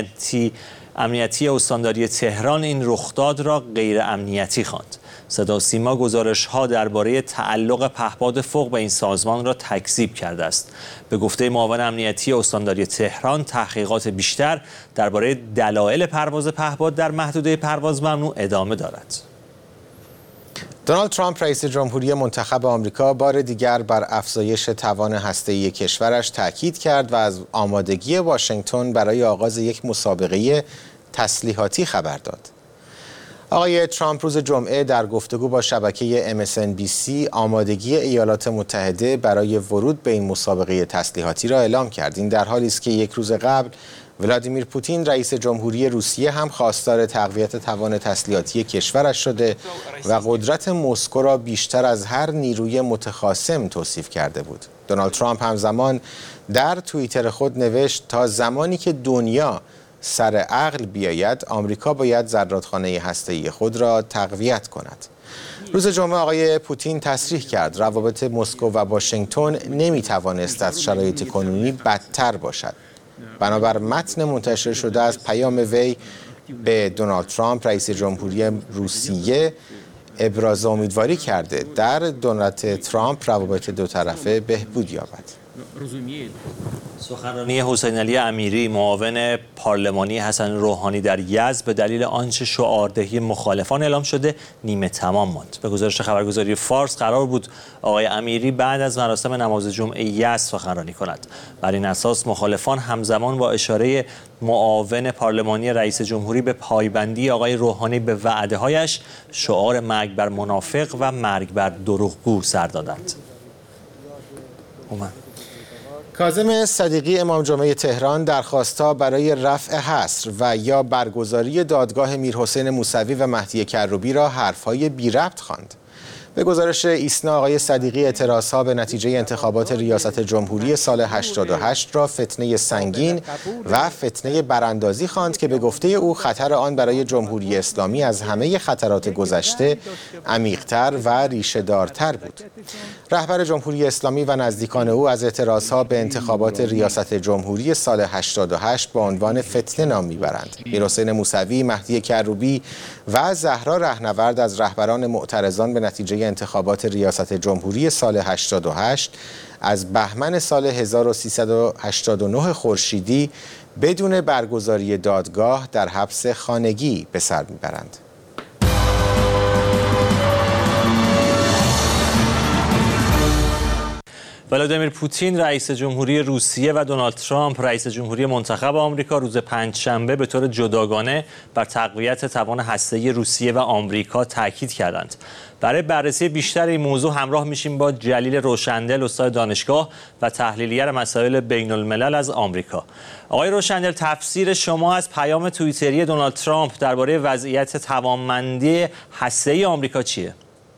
امنیتی استانداری تهران این رخداد را غیر امنیتی خواند. صدا سیما گزارش‌ها درباره تعلق پهپاد فوق به این سازمان را تکذیب کرده است. به گفته معاون امنیتی استانداری تهران تحقیقات بیشتر درباره دلایل پرواز پهپاد در محدوده پرواز ممنوع ادامه دارد. دونالد ترامپ رئیس جمهوری منتخب آمریکا بار دیگر بر افزایش توان هسته‌ای کشورش تاکید کرد و از آمادگی واشنگتن برای آغاز یک مسابقه تسلیحاتی خبر داد. آقای ترامپ روز جمعه در گفتگو با شبکه MSNBC آمادگی ایالات متحده برای ورود به این مسابقه تسلیحاتی را اعلام کرد. این در حالی است که یک روز قبل ولادیمیر پوتین رئیس جمهوری روسیه هم خواستار تقویت توان تسلیحاتی کشورش شده و قدرت مسکو را بیشتر از هر نیروی متخاصم توصیف کرده بود. دونالد ترامپ همزمان در توییتر خود نوشت تا زمانی که دنیا سر عقل بیاید آمریکا باید زرادخانه هسته‌ای خود را تقویت کند. روز جمعه آقای پوتین تصریح کرد روابط مسکو و واشنگتن نمیتوانست از شرایط کنونی بدتر باشد. بنابر متن منتشر شده از پیام وی به دونالد ترامپ رئیس جمهوری روسیه ابراز امیدواری کرده در دولت ترامپ روابط دو طرفه بهبود یابد. سخنرانی حسین علی امیری معاون پارلمانی حسن روحانی در یزد به دلیل آنچه شعاردهی مخالفان اعلام شده نیمه تمام ماند. به گزارش خبرگزاری فارس قرار بود آقای امیری بعد از مراسم نماز جمعه یزد سخنرانی کند. بر این اساس مخالفان همزمان با اشاره معاون پارلمانی رئیس جمهوری به پایبندی آقای روحانی به وعده‌هایش شعار مرگ بر منافق و مرگ بر دروغگو سر دادند. کاظم صدیقی امام جمعه تهران درخواست‌ها برای رفع حصر و یا برگزاری دادگاه میرحسین موسوی و مهدی کروبی را حرف‌های بی ربط خواند. به گزارش ایسنا آقای صدیقی اعتراضها به نتیجه انتخابات ریاست جمهوری سال 88 را فتنه سنگین و فتنه براندازی خواند که به گفته او خطر آن برای جمهوری اسلامی از همه خطرات گذشته عمیق‌تر و ریشه‌دارتر بود. رهبر جمهوری اسلامی و نزدیکان او از اعتراضها به انتخابات ریاست جمهوری سال 88 با عنوان فتنه نام میبرند. میرحسین موسوی، مهدی کروبی و زهرا رهنورد از رهبران معترضان به نتیجه برای انتخابات ریاست جمهوری سال 88 از بهمن سال 1389 خورشیدی بدون برگزاری دادگاه در حبس خانگی به سر میبرند. ولادیمیر پوتین رئیس جمهوری روسیه و دونالد ترامپ رئیس جمهوری منتخب آمریکا روز پنجشنبه به طور جداگانه بر تقویت توان هسته‌ای روسیه و آمریکا تاکید کردند. برای بررسی بیشتر این موضوع همراه میشیم با جلیل روشندل، استاد دانشگاه و تحلیلگر مسائل بین الملل از آمریکا. آقای روشندل، تفسیر شما از پیام توییتری دونالد ترامپ درباره وضعیت توانمندی هسته‌ای آمریکا چیه؟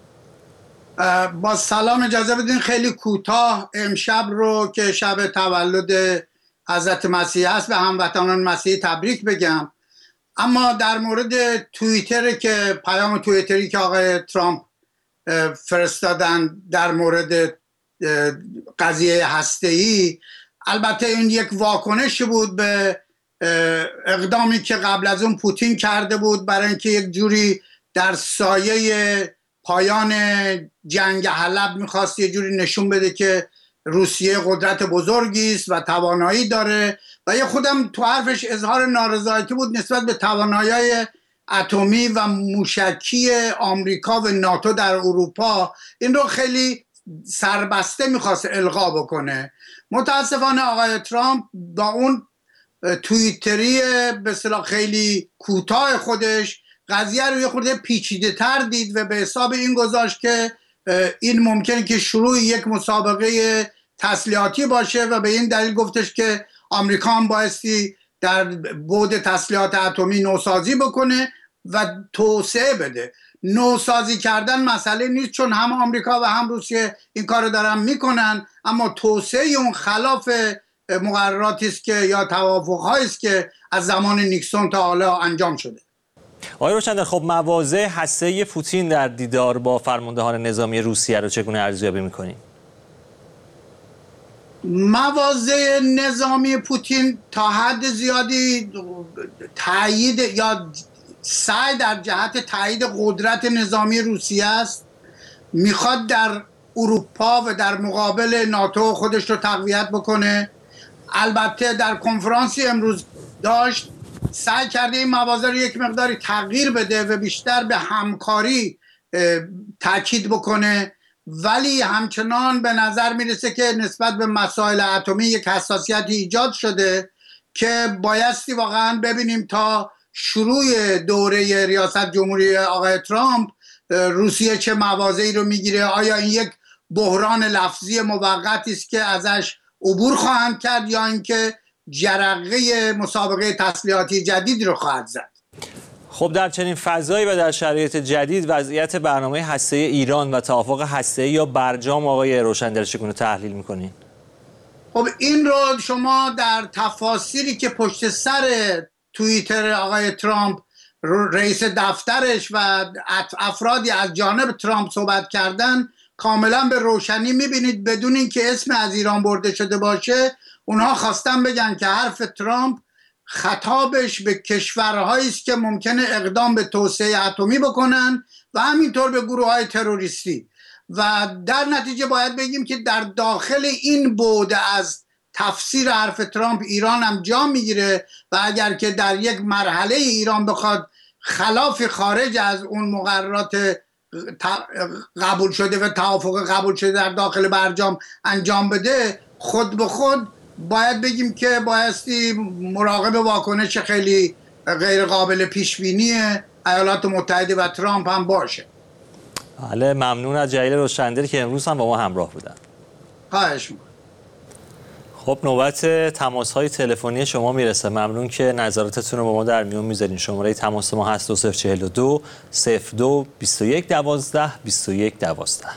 با سلام اجازه بدین خیلی کوتاه امشب رو که شب تولد حضرت مسیح است به هموطنان مسیحی تبریک بگم. اما در مورد توییتر که پیام توییتری که آقای ترامپ فرستادن در مورد قضیه هسته‌ای، البته این یک واکنش بود به اقدامی که قبل از اون پوتین کرده بود برای اینکه یک جوری در سایه پایان جنگ حلب میخواست یه جوری نشون بده که روسیه قدرت بزرگی است و توانایی داره و یه خودم تو حرفش اظهار نارضایتی بود نسبت به توانایی‌های اتمی و موشکی آمریکا و ناتو در اروپا. این رو خیلی سربسته میخواست القا بکنه. متاسفانه آقای ترامپ با اون توییتری به اصطلاح خیلی کوتاه خودش قضیه رو یه خورده پیچیده تر دید و به حساب این گذاشت که این ممکنه که شروع یک مسابقه تسلیحاتی باشه و به این دلیل گفتش که آمریکا هم بایستی در بعد تسلیحات اتمی نوسازی بکنه و توسعه بده. نوسازی کردن مسئله نیست چون هم آمریکا و هم روسیه این کارو دارن میکنن، اما توسعه اون خلاف مقرراتی است که یا توافق‌هایی است که از زمان نیکسون تا حالا انجام شده. آقای روشندل، خب مواضع هسته‌ای پوتین در دیدار با فرماندهان نظامی روسیه رو چگونه ارزیابی می‌کنید؟ مواضع نظامی پوتین تا حد زیادی تایید یا سعی در جهت تایید قدرت نظامی روسیه است. میخواد در اروپا و در مقابل ناتو خودش رو تقویت بکنه. البته در کنفرانسی امروز داشت سعی کرده این مواضع رو یک مقداری تغییر بده و بیشتر به همکاری تاکید بکنه، ولی همچنان به نظر میرسه که نسبت به مسائل اتمی یک حساسیتی ایجاد شده که بایستی واقعا ببینیم تا شروع دوره ریاست جمهوری آقای ترامپ روسیه چه مواضعی رو میگیره. آیا این یک بحران لفظی موقتی است که ازش عبور خواهند کرد یا اینکه جرقه مسابقه تسلیحاتی جدید رو خواهد زد؟ خب در چنین فضایی و در شرایط جدید وضعیت برنامه هسته‌ای ایران و توافق هسته‌ای یا برجام آقای روشندل چگونه تحلیل می‌کنین؟ خب این رو شما در تفاسیری که پشت سر توییتر آقای ترامپ رئیس دفترش و افرادی از جانب ترامپ صحبت کردن کاملا به روشنی می‌بینید. بدون اینکه اسم از ایران برده شده باشه اونها خواستن بگن که حرف ترامپ خطابش به کشورهایی است که ممکنه اقدام به توسعه اتمی بکنن و همینطور به گروه‌های تروریستی، و در نتیجه باید بگیم که در داخل این بعد از تفسیر حرف ترامپ ایران هم جا میگیره و اگر که در یک مرحله ایران بخواد خلاف خارج از اون مقررات قبول شده و توافق قبول شده در داخل برجام انجام بده، خود به خود باید بگیم که بایستی مراقب واکنش خیلی غیر قابل پیش بینی ایالات متحده و ترامپ هم باشه. بله، ممنون از جلیل روشندل که امروز هم با ما همراه بودن. خواهش می‌کنم. خب نوبت تماس‌های تلفنی شما میرسه. ممنون که نظراتتون رو با ما در میون میذارین. شماره تماس ما هست 2042 02 21 12 21 12.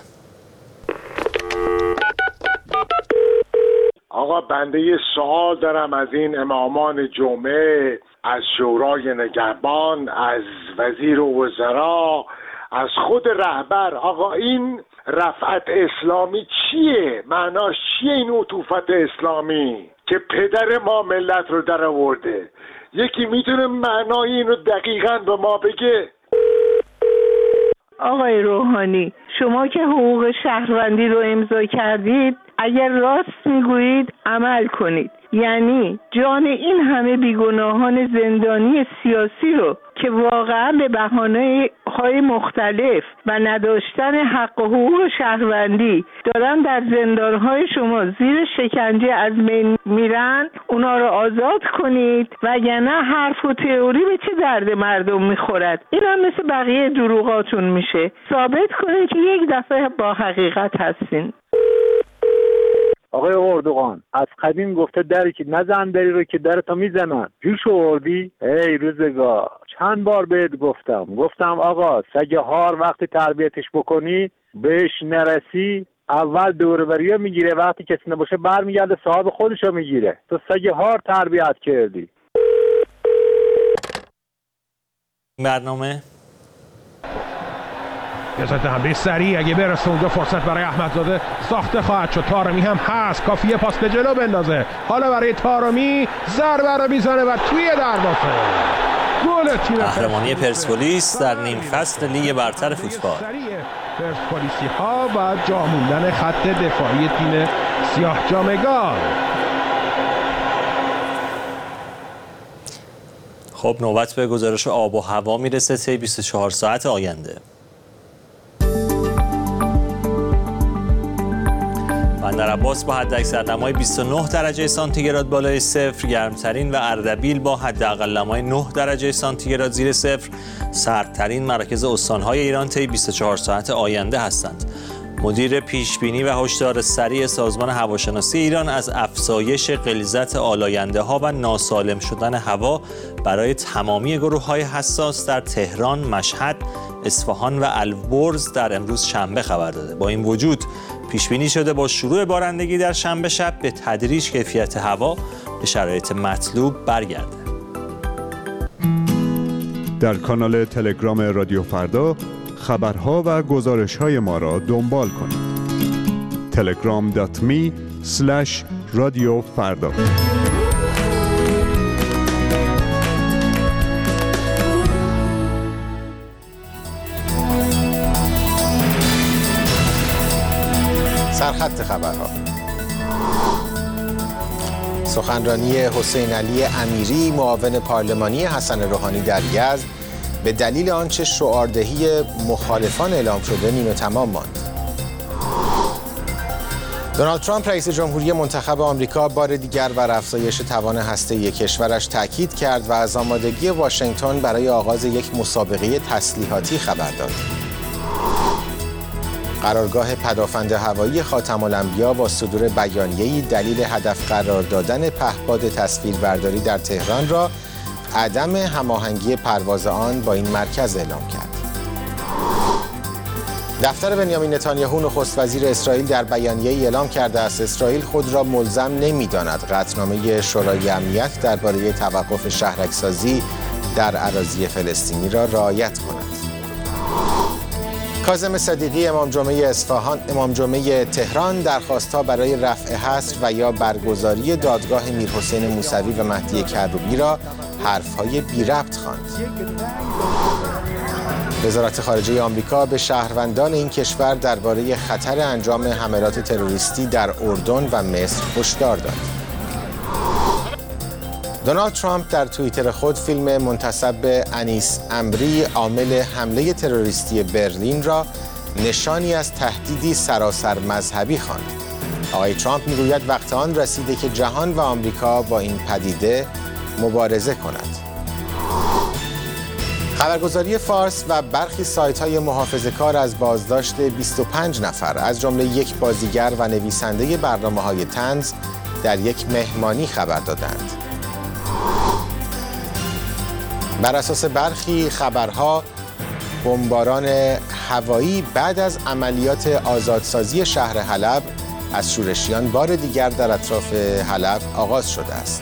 آقا بنده یه سوال دارم از این امامان جمعه، از شورای نگهبان، از وزیر وزرا، از خود رهبر. آقا این رفعت اسلامی چیه؟ معناش چیه این عطوفت اسلامی که پدر ما ملت رو در آورده؟ یکی میتونه معنای این رو دقیقاً به ما بگه؟ آقای روحانی، شما که حقوق شهروندی رو امضا کردید، اگر راست میگویید عمل کنید. یعنی جان این همه بیگناهان زندانی سیاسی رو که واقعا به بهانه‌های مختلف و نداشتن حق و حقوق شهروندی دارن در زندان‌های شما زیر شکنجه از بین میرن، اونا رو آزاد کنید، وگرنه حرف و تئوری به چه درد مردم میخورد؟ این هم مثل بقیه دروغاتون میشه. ثابت کنید که یک دفعه با حقیقت هستین. آقای اردوغان از قدیم گفته دری که نزن دری رو که درتو میزنن. جوش آوردی؟ ای روزگار چند بار بهت گفتم آقا سگ هار وقتی تربیتش بکنی بهش نرسی اول دوربریو میگیره، وقتی کسی نباشه برمیگرده صاحب خودشو میگیره. تو سگ هار تربیت کردی. برنامه ازت حمله سریع اگه برسه اونجا فرصت برای احمدزاده ساخته خواهد شد. تارمی هم هست، کافیه پاس به جلو بندازه. حالا برای تارمی ضربه رو میزنه و توی دروازه گل تیم قهرمانی پرسپولیس در نیم فصل لیگ برتر فوتبال. پرسپولیسی ها و جا موندن خط دفاعی تیم سیاه جامگان. خب نوبت به گزارش آب و هوا میرسه طی 24 ساعت آینده. بندرعباس با حداکثر نمای 29 درجه سانتیگراد بالای صفر، گرمترین و اردبیل با حداقل نمای 9 درجه سانتیگراد زیر صفر سردترین مراکز استان‌های ایران طی 24 ساعت آینده هستند. مدیر پیشبینی و هشدار سریع سازمان هواشناسی ایران از افزایش غلیظت آلاینده‌ها و ناسالم شدن هوا برای تمامی گروه‌های حساس در تهران، مشهد، اصفهان و البرز در امروز شنبه خبر داده. با این وجود پیشبینی شده با شروع بارندگی در شنبه شب به تدریج کیفیت هوا به شرایط مطلوب برگرده. در کانال تلگرام رادیو فردا خبرها و گزارش‌های ما را دنبال کنید. telegram.me/رادیوفردا. سرخط خبرها. سخنرانی حسین علی امیری معاون پارلمانی حسن روحانی در یزد به دلیل آنچه شعاردهی مخالفان اعلام شده نیمه تمام ماند. دونالد ترامپ رئیس جمهوری منتخب آمریکا بار دیگر بر افزایش توان هسته‌ای کشورش تاکید کرد و از آمادگی واشنگتن برای آغاز یک مسابقه تسلیحاتی خبر داد. قرارگاه پدافند هوایی خاتم الانبیا با صدور بیانیه‌ای دلیل هدف قرار دادن پهپاد تصویربرداری در تهران را عدم هماهنگی پرواز آن با این مرکز اعلام کرد. دفتر بنیامین نتانیاهو نخست وزیر اسرائیل در بیانیه‌ای اعلام کرده است اسرائیل خود را ملزم نمی‌داند قطعنامه شورای امنیت درباره توقف شهرک‌سازی در اراضی فلسطینی را رعایت کند. کاظم صدیقی امام جمعه تهران درخواست‌ها برای رفع حصر و یا برگزاری دادگاه میرحسین موسوی و مهدی کروبی را حرف‌های بی ربط خواند. وزارت خارجه آمریکا به شهروندان این کشور درباره خطر انجام حملات تروریستی در اردن و مصر هشدار داد. دونالد ترامپ در توییتر خود فیلم منتسب به انیس امری عامل حمله تروریستی برلین را نشانی از تهدیدی سراسر مذهبی خواند. آقای ترامپ میگوید وقت آن رسیده که جهان و آمریکا با این پدیده مبارزه کند. خبرگزاری فارس و برخی سایت‌های محافظه‌کار از بازداشت 25 نفر از جمله یک بازیگر و نویسنده برنامه‌های طنز در یک مهمانی خبر دادند. بر اساس برخی خبرها بمباران هوایی بعد از عملیات آزادسازی شهر حلب از شورشیان بار دیگر در اطراف حلب آغاز شده است.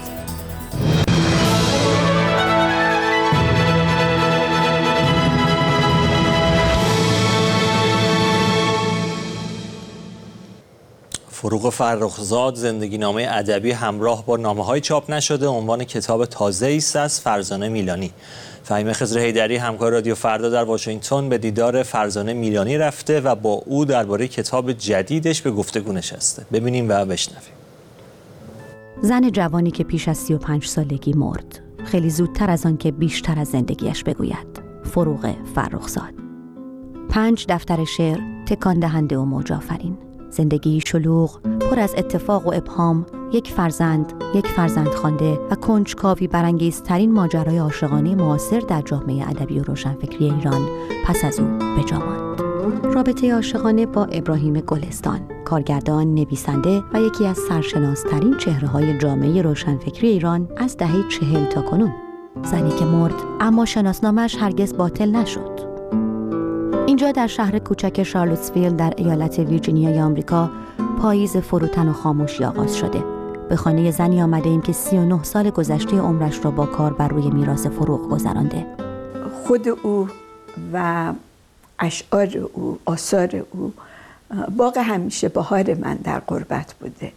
فروغ فرخزاد زندگی‌نامه ادبی همراه با نامه‌های چاپ نشده عنوان کتاب تازه‌ای است از فرزانه میلانی. فهیم خضر حیدری همکار رادیو فردا در واشنگتن به دیدار فرزانه میلانی رفته و با او درباره کتاب جدیدش به گفتگو نشسته. ببینیم و بشنویم. زن جوانی که پیش از 35 سالگی مرد، خیلی زودتر از آن که بیشتر از زندگیش بگوید. فروغ فرخزاد. 5 دفتر شعر تکان دهنده و موج آفرین. زندگی شلوغ، پر از اتفاق و ابهام، یک فرزند خوانده و کنجکاوی برانگیزترین ماجرای عاشقانه معاصر در جامعه ادبی و روشنفکری ایران پس از او به جا ماند. رابطه عاشقانه با ابراهیم گلستان، کارگردان، نویسنده و یکی از سرشناس‌ترین چهره‌های جامعه روشنفکری ایران از دهه 40 تا کنون. زنی که مرد اما شناسنامه‌اش هرگز باطل نشد. اینجا در شهر کوچک شارلوتسویل در ایالت ویرجینیای آمریکا پاییز فروتن و خاموشی آغاز شده. به خانه زنی آمده ایم که 39 سال گذشته عمرش را با کار بر روی میراث فروغ گذرانده. خود او و اشعار او، آثار او باغ همیشه بهار من در غربت بوده.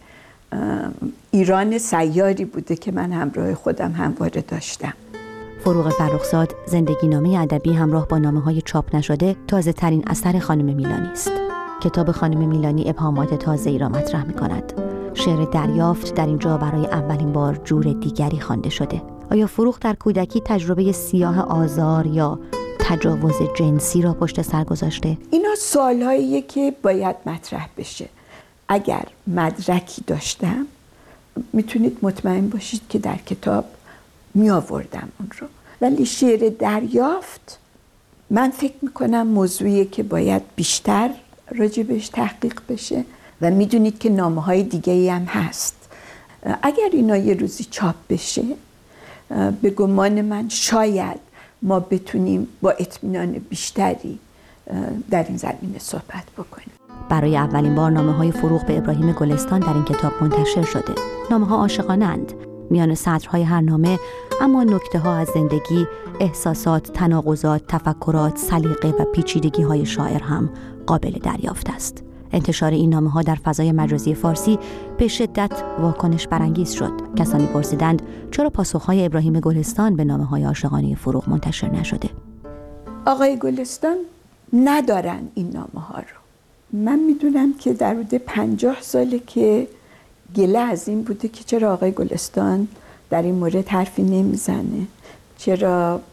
ایران سیاری بوده که من همراه خودم همواره داشتم. فروغ فرخزاد زندگی‌نامه ادبی همراه با نامه‌های چاپ نشده تازه ترین اثر خانم میلانی است. کتاب خانم میلانی ابهامات تازه‌ای را مطرح می‌کند. شعر دریافت در اینجا برای اولین بار جور دیگری خوانده شده. آیا فروغ در کودکی تجربه سیاه آزار یا تجاوز جنسی را پشت سر گذاشته؟ اینا سوالاییه که باید مطرح بشه. اگر مدرکی داشتم میتونید مطمئن باشید که در کتاب می آوردم اون رو. ولی شعر دریافت من فکر میکنم موضوعیه که باید بیشتر راجبش تحقیق بشه و میدونید که نامه‌های دیگه‌ای هم هست. اگر اینا یه روزی چاپ بشه به گمان من شاید ما بتونیم با اطمینان بیشتری در این زمینه صحبت بکنیم. برای اولین بار نامه‌های فروغ به ابراهیم گلستان در این کتاب منتشر شده. نامه‌ها عاشقانه‌اند. میان سطرهای هر نامه اما نکته‌ها از زندگی، احساسات، تناقضات، تفکرات، سلیقه و پیچیدگی‌های شاعر هم قابل دریافت است. انتشار این نامه‌ها در فضای مجازی فارسی به شدت واکنش برانگیز شد. کسانی پرسیدند چرا پاسخ‌های ابراهیم گلستان به نامه‌های عاشقانه فروغ منتشر نشده؟ آقای گلستان ندارن این نامه‌ها رو. من میدونم که در حدود 50 ساله که گله از این بوده که چرا آقای گلستان در این مورد حرفی نمیزنه، چرا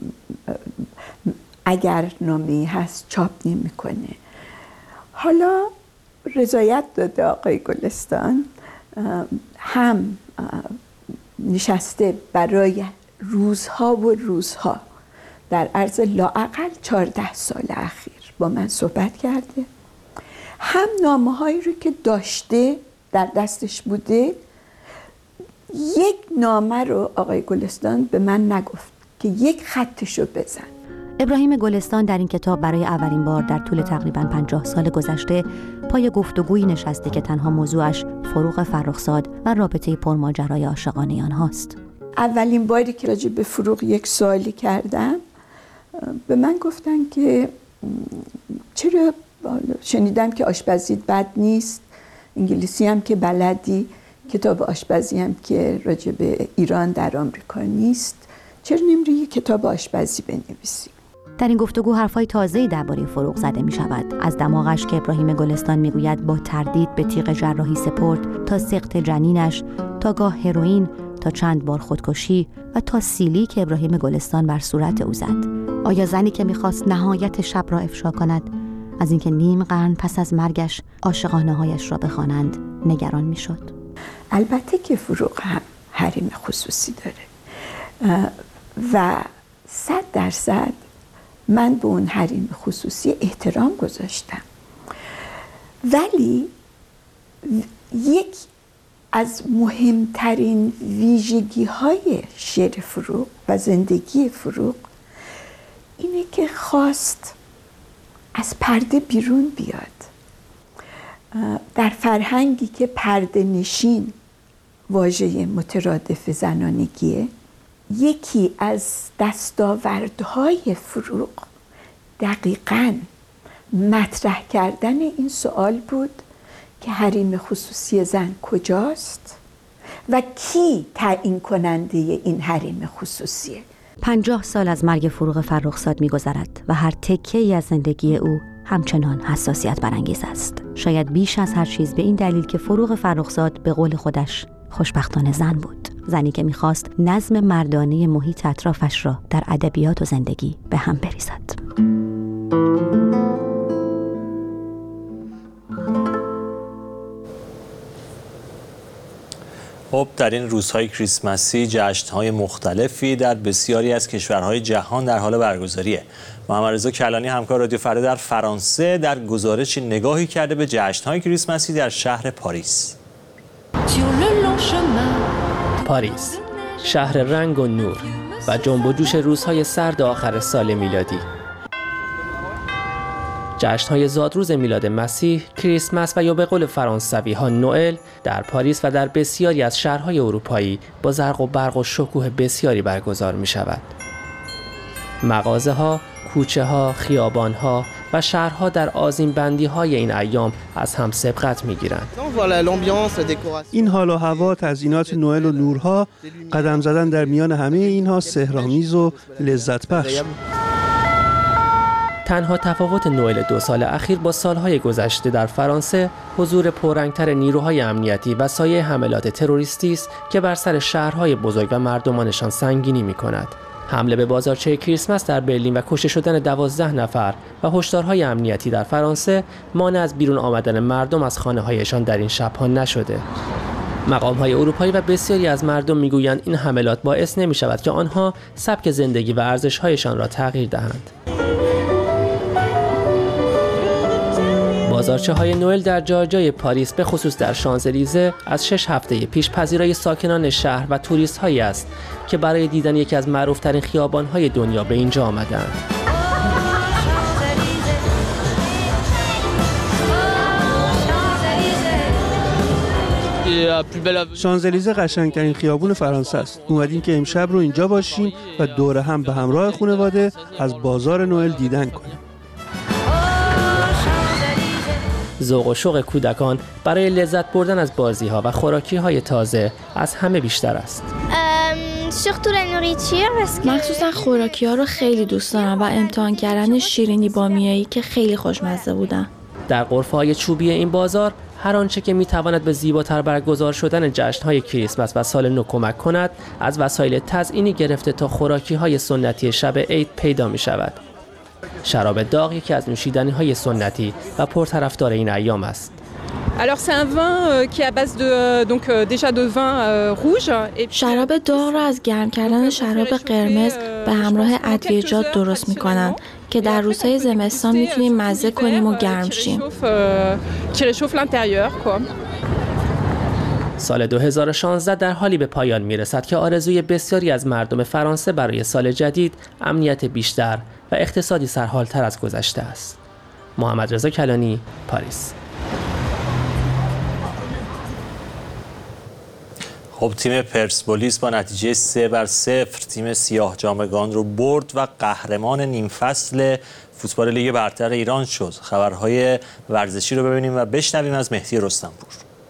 اگر نامه‌ای هست چاپ نمیکنه. حالا رضایت داده آقای گلستان، هم نشسته برای روزها و روزها در عرض لااقل 14 سال اخیر با من صحبت کرده، هم نامه‌هایی رو که داشته در دستش بوده. یک نامه رو آقای گلستان به من نگفت که یک خطش رو بزن. ابراهیم گلستان در این کتاب برای اولین بار در طول تقریباً 50 سال گذشته پای گفتگویی نشسته که تنها موضوعش فروغ فرخزاد و رابطه پرماجرای عاشقانه آنهاست. اولین باری که راجع به فروغ یک سوالی کردم به من گفتن که چرا شنیدم که آشپزیت بد نیست، انگلیسی هم که بلدی، کتاب آشپزی هم که راجع به ایران در آمریکا نیست، چرا نمیری یک کتاب آشپزی بنویسی؟ در این گفتگو حرفای تازه‌ای درباره فروغ زده می شود. از دماغش که ابراهیم گلستان می گوید با تردید به تیغ جراحی سپرد، تا سقط جنینش، تا گاه هروئین، تا چند بار خودکشی و تا سیلی که ابراهیم گلستان بر صورت او زد. آیا زنی که می‌خواست نهایت شب را افشا کند از اینکه نیم قرن پس از مرگش عاشقانه‌هایش را بخوانند نگران می‌شد؟ البته که فروغ هم حریم خصوصی داره و 100% من به اون حریم خصوصی احترام گذاشتم، ولی یک از مهمترین ویژگی‌های شعر فروغ و زندگی فروغ اینه که خواست از پرده بیرون بیاد. در فرهنگی که پرده نشین واژه مترادف زنانگیه، یکی از دستاوردهای فروغ دقیقاً مطرح کردن این سوال بود که حریم خصوصی زن کجاست و کی تعیین کننده این حریم خصوصیه. 50 سال از مرگ فروغ فرخزاد می‌گذرد و هر تکه‌ای از زندگی او همچنان حساسیت برانگیز است. شاید بیش از هر چیز به این دلیل که فروغ فرخزاد به قول خودش خوشبختانه زن بود. زنی که می‌خواست نظم مردانه محیط اطرافش را در ادبیات و زندگی به هم بریزد. خب در این روزهای کریسمسی جشن‌های مختلفی در بسیاری از کشورهای جهان در حال برگزاریه. محمد رضا کلانی همکار رادیو فردا در فرانسه در گزارشی نگاهی کرده به جشن‌های کریسمسی در شهر پاریس. پاریس، شهر رنگ و نور و جنب و جوش روزهای سرد آخر سال میلادی. جشن‌های زادروز میلاد مسیح، کریسمس و یا به قول فرانسوی‌ها نوئل در پاریس و در بسیاری از شهرهای اروپایی با زرق و برق و شکوه بسیاری برگزار می‌شود. مغازه‌ها، کوچه‌ها، خیابان‌ها و شهرها در آذین‌بندی‌های این ایام از هم سبقت می‌گیرند. این حال و هوا، تزیینات نوئل و نورها، قدم زدن در میان همه اینها سحرآمیز و لذت بخش. تنها تفاوت نوئل 2 سال اخیر با سالهای گذشته در فرانسه حضور پررنگتر نیروهای امنیتی و سایه حملات تروریستی است که بر سر شهرهای بزرگ و مردمانشان سنگینی می‌کند. حمله به بازارچه کریسمس در برلین و کشته شدن 12 نفر و هشدارهای امنیتی در فرانسه مانع از بیرون آمدن مردم از خانه‌هایشان در این شب‌ها نشده. مقام‌های اروپایی و بسیاری از مردم می‌گویند این حملات باعث نمی‌شود که آنها سبک زندگی و ارزش‌هایشان را تغییر دهند. بازارچه‌های نوئل در جای پاریس به خصوص در شانزلیزه از 6 هفته پیش پذیرای ساکنان شهر و توریست‌هایی است که برای دیدن یکی از معروف‌ترین خیابان‌های دنیا به اینجا آمدند. شانزلیزه قشنگترین خیابون فرانسه است. اومدیم که امشب رو اینجا باشیم و دور هم به همراه خانواده از بازار نوئل دیدن کنیم. ذوق و شوق کودکان برای لذت بردن از بازی‌ها و خوراکی‌های تازه از همه بیشتر است. مخصوصا خوراکی‌ها رو خیلی دوست دارم و امتحان کردن شیرینی بامیه‌ای که خیلی خوشمزه بودن. در غرفه‌های چوبی این بازار هر آنچه که می‌تواند به زیباتر برگزار شدن جشن‌های کریسمس و سال نو کمک کند، از وسایل تزئینی گرفته تا خوراکی‌های سنتی شب عید پیدا می‌شود. شراب داغ یکی از نوشیدنی‌های سنتی و پرطرفدار این ایام است. شراب داغ را از گرم کردن شراب قرمز به همراه ادویه‌جات درست می‌کنند که در روزهای زمستان می‌تونیم مزه کنیم و گرم شیم. سال 2016 در حالی به پایان می‌رسد که آرزوی بسیاری از مردم فرانسه برای سال جدید امنیت بیشتر و اقتصادی سرحال‌تر از گذشته است. محمد رضا کلانی، پاریس. خب تیم پرسپولیس با نتیجه 3-0 تیم سیاه جامگان رو برد و قهرمان نیم فصل فوتبال لیگ برتر ایران شد. خبرهای ورزشی رو ببینیم و بشنویم از مهدی رستمپور.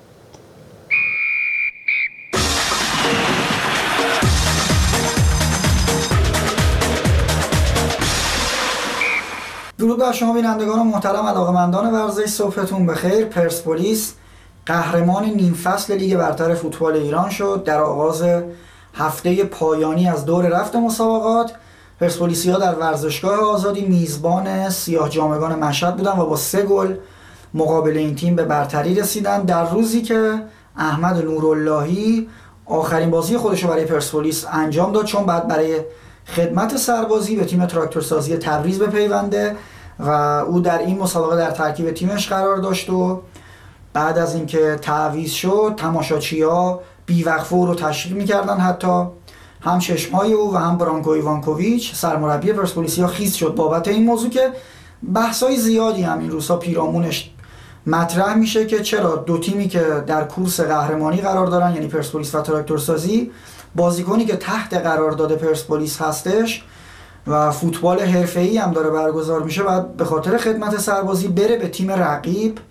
درود بر شما بینندگان محترم، علاقه‌مندان ورزش، صبحتون بخیر. پرسپولیس قهرمان نیم فصل لیگ برتر فوتبال ایران شد. در آغاز هفته پایانی از دور رفت مسابقات، پرسپولیسی‌ها در ورزشگاه آزادی میزبان سیاه جامگان مشهد بودن و با 3 گل مقابل این تیم به برتری رسیدن، در روزی که احمد نوراللهی آخرین بازی خودش رو برای پرسپولیس انجام داد، چون بعد برای خدمت سربازی به تیم تراکتورسازی تبریز بپیونده و او در این مسابقه در ترکیب تیمش قرار داشت و بعد از اینکه تعویض شد تماشاچی‌ها بیوقفه او رو تشویق می‌کردن، حتی هم چشم‌های او و هم برانکو ایوانکوویچ سرمربی پرسپولیسیا خیس شد بابت این موضوع که بحث‌های زیادی هم این روزها پیرامونش مطرح میشه که چرا دو تیمی که در کورس قهرمانی قرار دارن، یعنی پرسپولیس و تراکتورسازی، بازیکنی که تحت قرارداد پرسپولیس هستش و فوتبال حرفه‌ای هم داره برگزار میشه، بعد به خاطر خدمت سربازی بره به تیم رقیب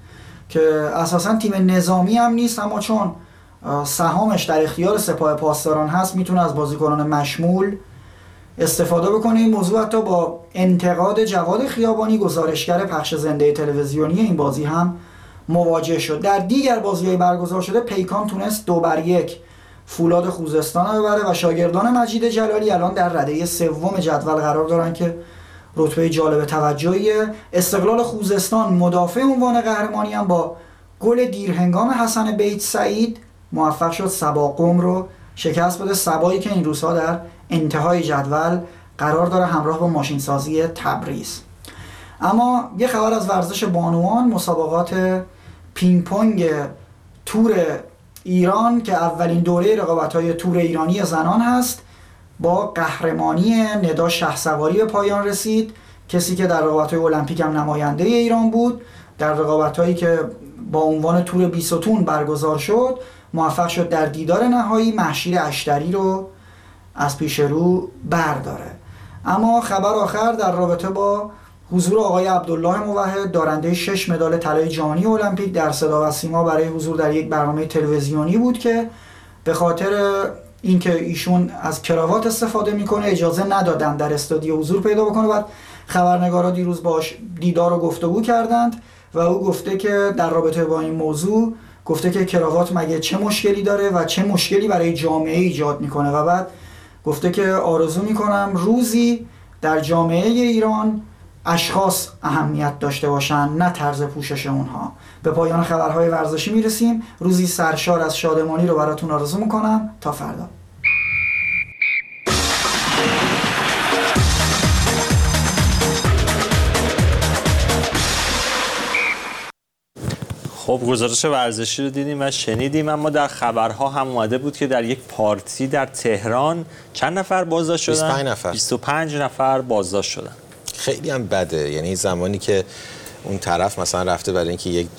که اساسا تیم نظامی هم نیست، اما چون سهامش در اختیار سپاه پاسداران هست میتونه از بازیکنان مشمول استفاده بکنه. این موضوع حتی با انتقاد جواد خیابانی گزارشگر پخش زنده تلویزیونی این بازی هم مواجه شد. در دیگر بازی‌های برگزار شده پیکان تونست 2-1 فولاد خوزستان رو ببره و شاگردان مجید جلالی الان در رده سوم جدول قرار دارن که رتبه جالب توجهیه. استقلال خوزستان مدافع عنوان قهرمانی هم با گل دیرهنگام حسن بیت سعید موفق شد سبا قم رو شکست بده. سبایی که این روزها در انتهای جدول قرار داره همراه با ماشینسازی تبریز. اما یه خبر از ورزش بانوان، مسابقات پینگ پونگ تور ایران که اولین دوره رقابت‌های تور ایرانی زنان هست با قهرمانی ندا شهسواری به پایان رسید. کسی که در رقابت‌های المپیک هم نماینده ایران بود، در رقابت‌هایی که با عنوان تور بیستون برگزار شد موفق شد در دیدار نهایی مهشید اشتری رو از پیش رو برداره. اما خبر آخر در رابطه با حضور آقای عبدالله موحد، دارنده 6 مدال طلای جهانی المپیک، در صدا و سیما برای حضور در یک برنامه تلویزیونی بود که به خاطر اینکه ایشون از کراوات استفاده میکنه اجازه ندادن در استودیو حضور پیدا بکنه. بعد خبرنگارا دیروز باش دیدار و گفتگو کردند و او گفته که در رابطه با این موضوع گفته که کراوات مگه چه مشکلی داره و چه مشکلی برای جامعه ایجاد میکنه و بعد گفته که آرزو میکنم روزی در جامعه ایران اشخاص اهمیت داشته باشن نه طرز پوشش اونها. به پایان خبرهای ورزشی میرسیم. روزی سرشار از شادمانی رو براتون آرزو میکنم. تا فردا. خب گزارش ورزشی رو دیدیم و شنیدیم، اما در خبرها هم اومده بود که در یک پارتی در تهران چند نفر بازداشت شدن؟ 25 نفر. 25 نفر بازداشت شدن. خیلی هم بده، یعنی زمانی که اون طرف مثلا رفته برای اینکه یک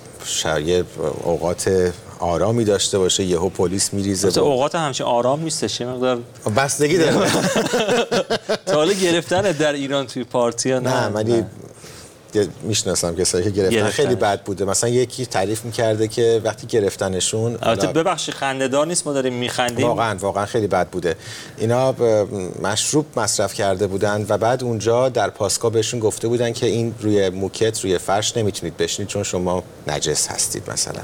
اوقات آرامی داشته باشه یهو پلیس میریزه. اوقات همچین آرام نیستش، یه مقدار بستگی داره. تا حالا گرفتن در ایران توی پارتی ها؟ نه ولی میشناسم کسایی که گرفتن خیلی بد بوده. مثلا یکی تعریف میکرده که وقتی گرفتنشون، البته ببخشید خنده‌دار نیست، ما داریم میخندیم، واقعا خیلی بد بوده. اینا مشروب مصرف کرده بودن و بعد اونجا در پاسگاه بهشون گفته بودن که این روی موکت روی فرش نمیتونید بشینید چون شما نجس هستید مثلا.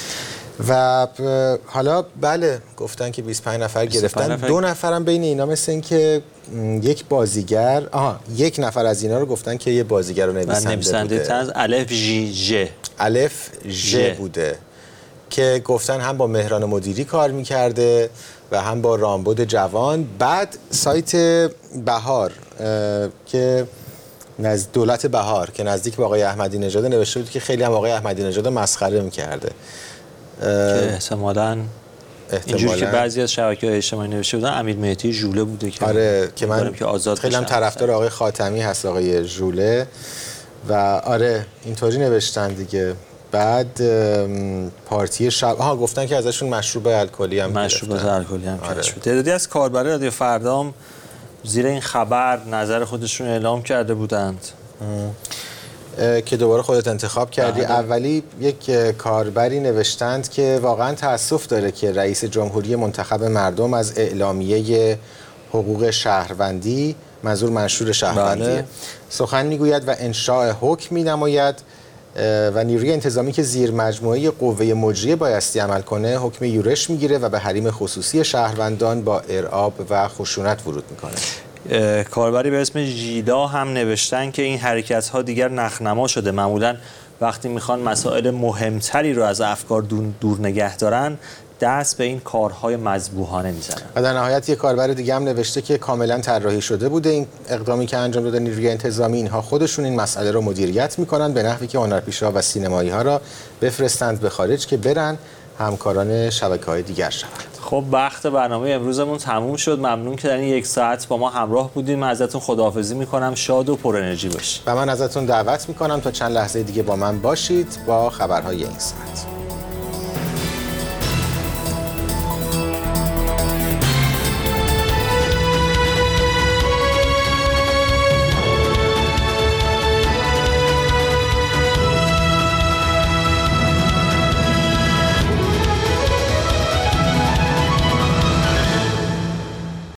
و حالا بله گفتن که 25 نفر گرفتن. 2 نفرم بین اینا مثل این که یک بازیگر، یک نفر از اینا رو گفتن که یه بازیگر رو نویسنده بوده. از الف ژ بوده که گفتن هم با مهران مدیری کار میکرده و هم با رامبد جوان. بعد سایت بهار که دولت بهار که نزدیک به آقای احمدی نژاد نوشته بود که خیلی هم آقای احمدی نژاد مسخره میکرده که احتمالاً اینجوری که بعضی از شبکه‌های اجتماعی نوشته بودن امیر مهدی ژوله بوده که آره که من خیلی هم طرفدار آقای خاتمی هست آقای ژوله و آره اینطوری نوشتن دیگه. بعد پارتی شب گفتن که ازشون مشروب الکلی هم گرفتن. تعدادی از کاربران رادیو فردا هم زیر این خبر نظر خودشون اعلام کرده بودند که دوباره خودت انتخاب کردی. اولی یک کاربری نوشتند که واقعا تأسف داره که رئیس جمهوری منتخب مردم از اعلامیه حقوق شهروندی، منظور منشور شهروندی، سخن میگوید و انشاء حکم مینماید و نیروی انتظامی که زیر مجموعه قوه مجریه بایستی عمل کنه حکم یورش میگیره و به حریم خصوصی شهروندان با ارعاب و خشونت ورود میکنه. کاربری به اسم ژیلا هم نوشتن که این حرکت‌ها دیگر نخنما شده. معمولاً وقتی میخوان مسائل مهمتری رو از افکار دور نگه دارن دست به این کارهای مذبوحانه میزنن. و در نهایت یک کاربر دیگه هم نوشته که کاملا طراحی شده بوده این اقدامی که انجام داده نیروی انتظامی، اینها خودشون این مسئله رو مدیریت میکنن به نحوی که هنرپیشه‌ها و سینمایی‌ها را بفرستند به خارج که برن همکاران شبکه‌های دیگر شوند. خب وقت برنامه امروزمون تموم شد. ممنون که در این 1 ساعت با ما همراه بودیم. من ازتون خداحافظی میکنم. شاد و پر انرژی باشید. و من ازتون دعوت میکنم تا چند لحظه دیگه با من باشید با خبرهای این ساعت.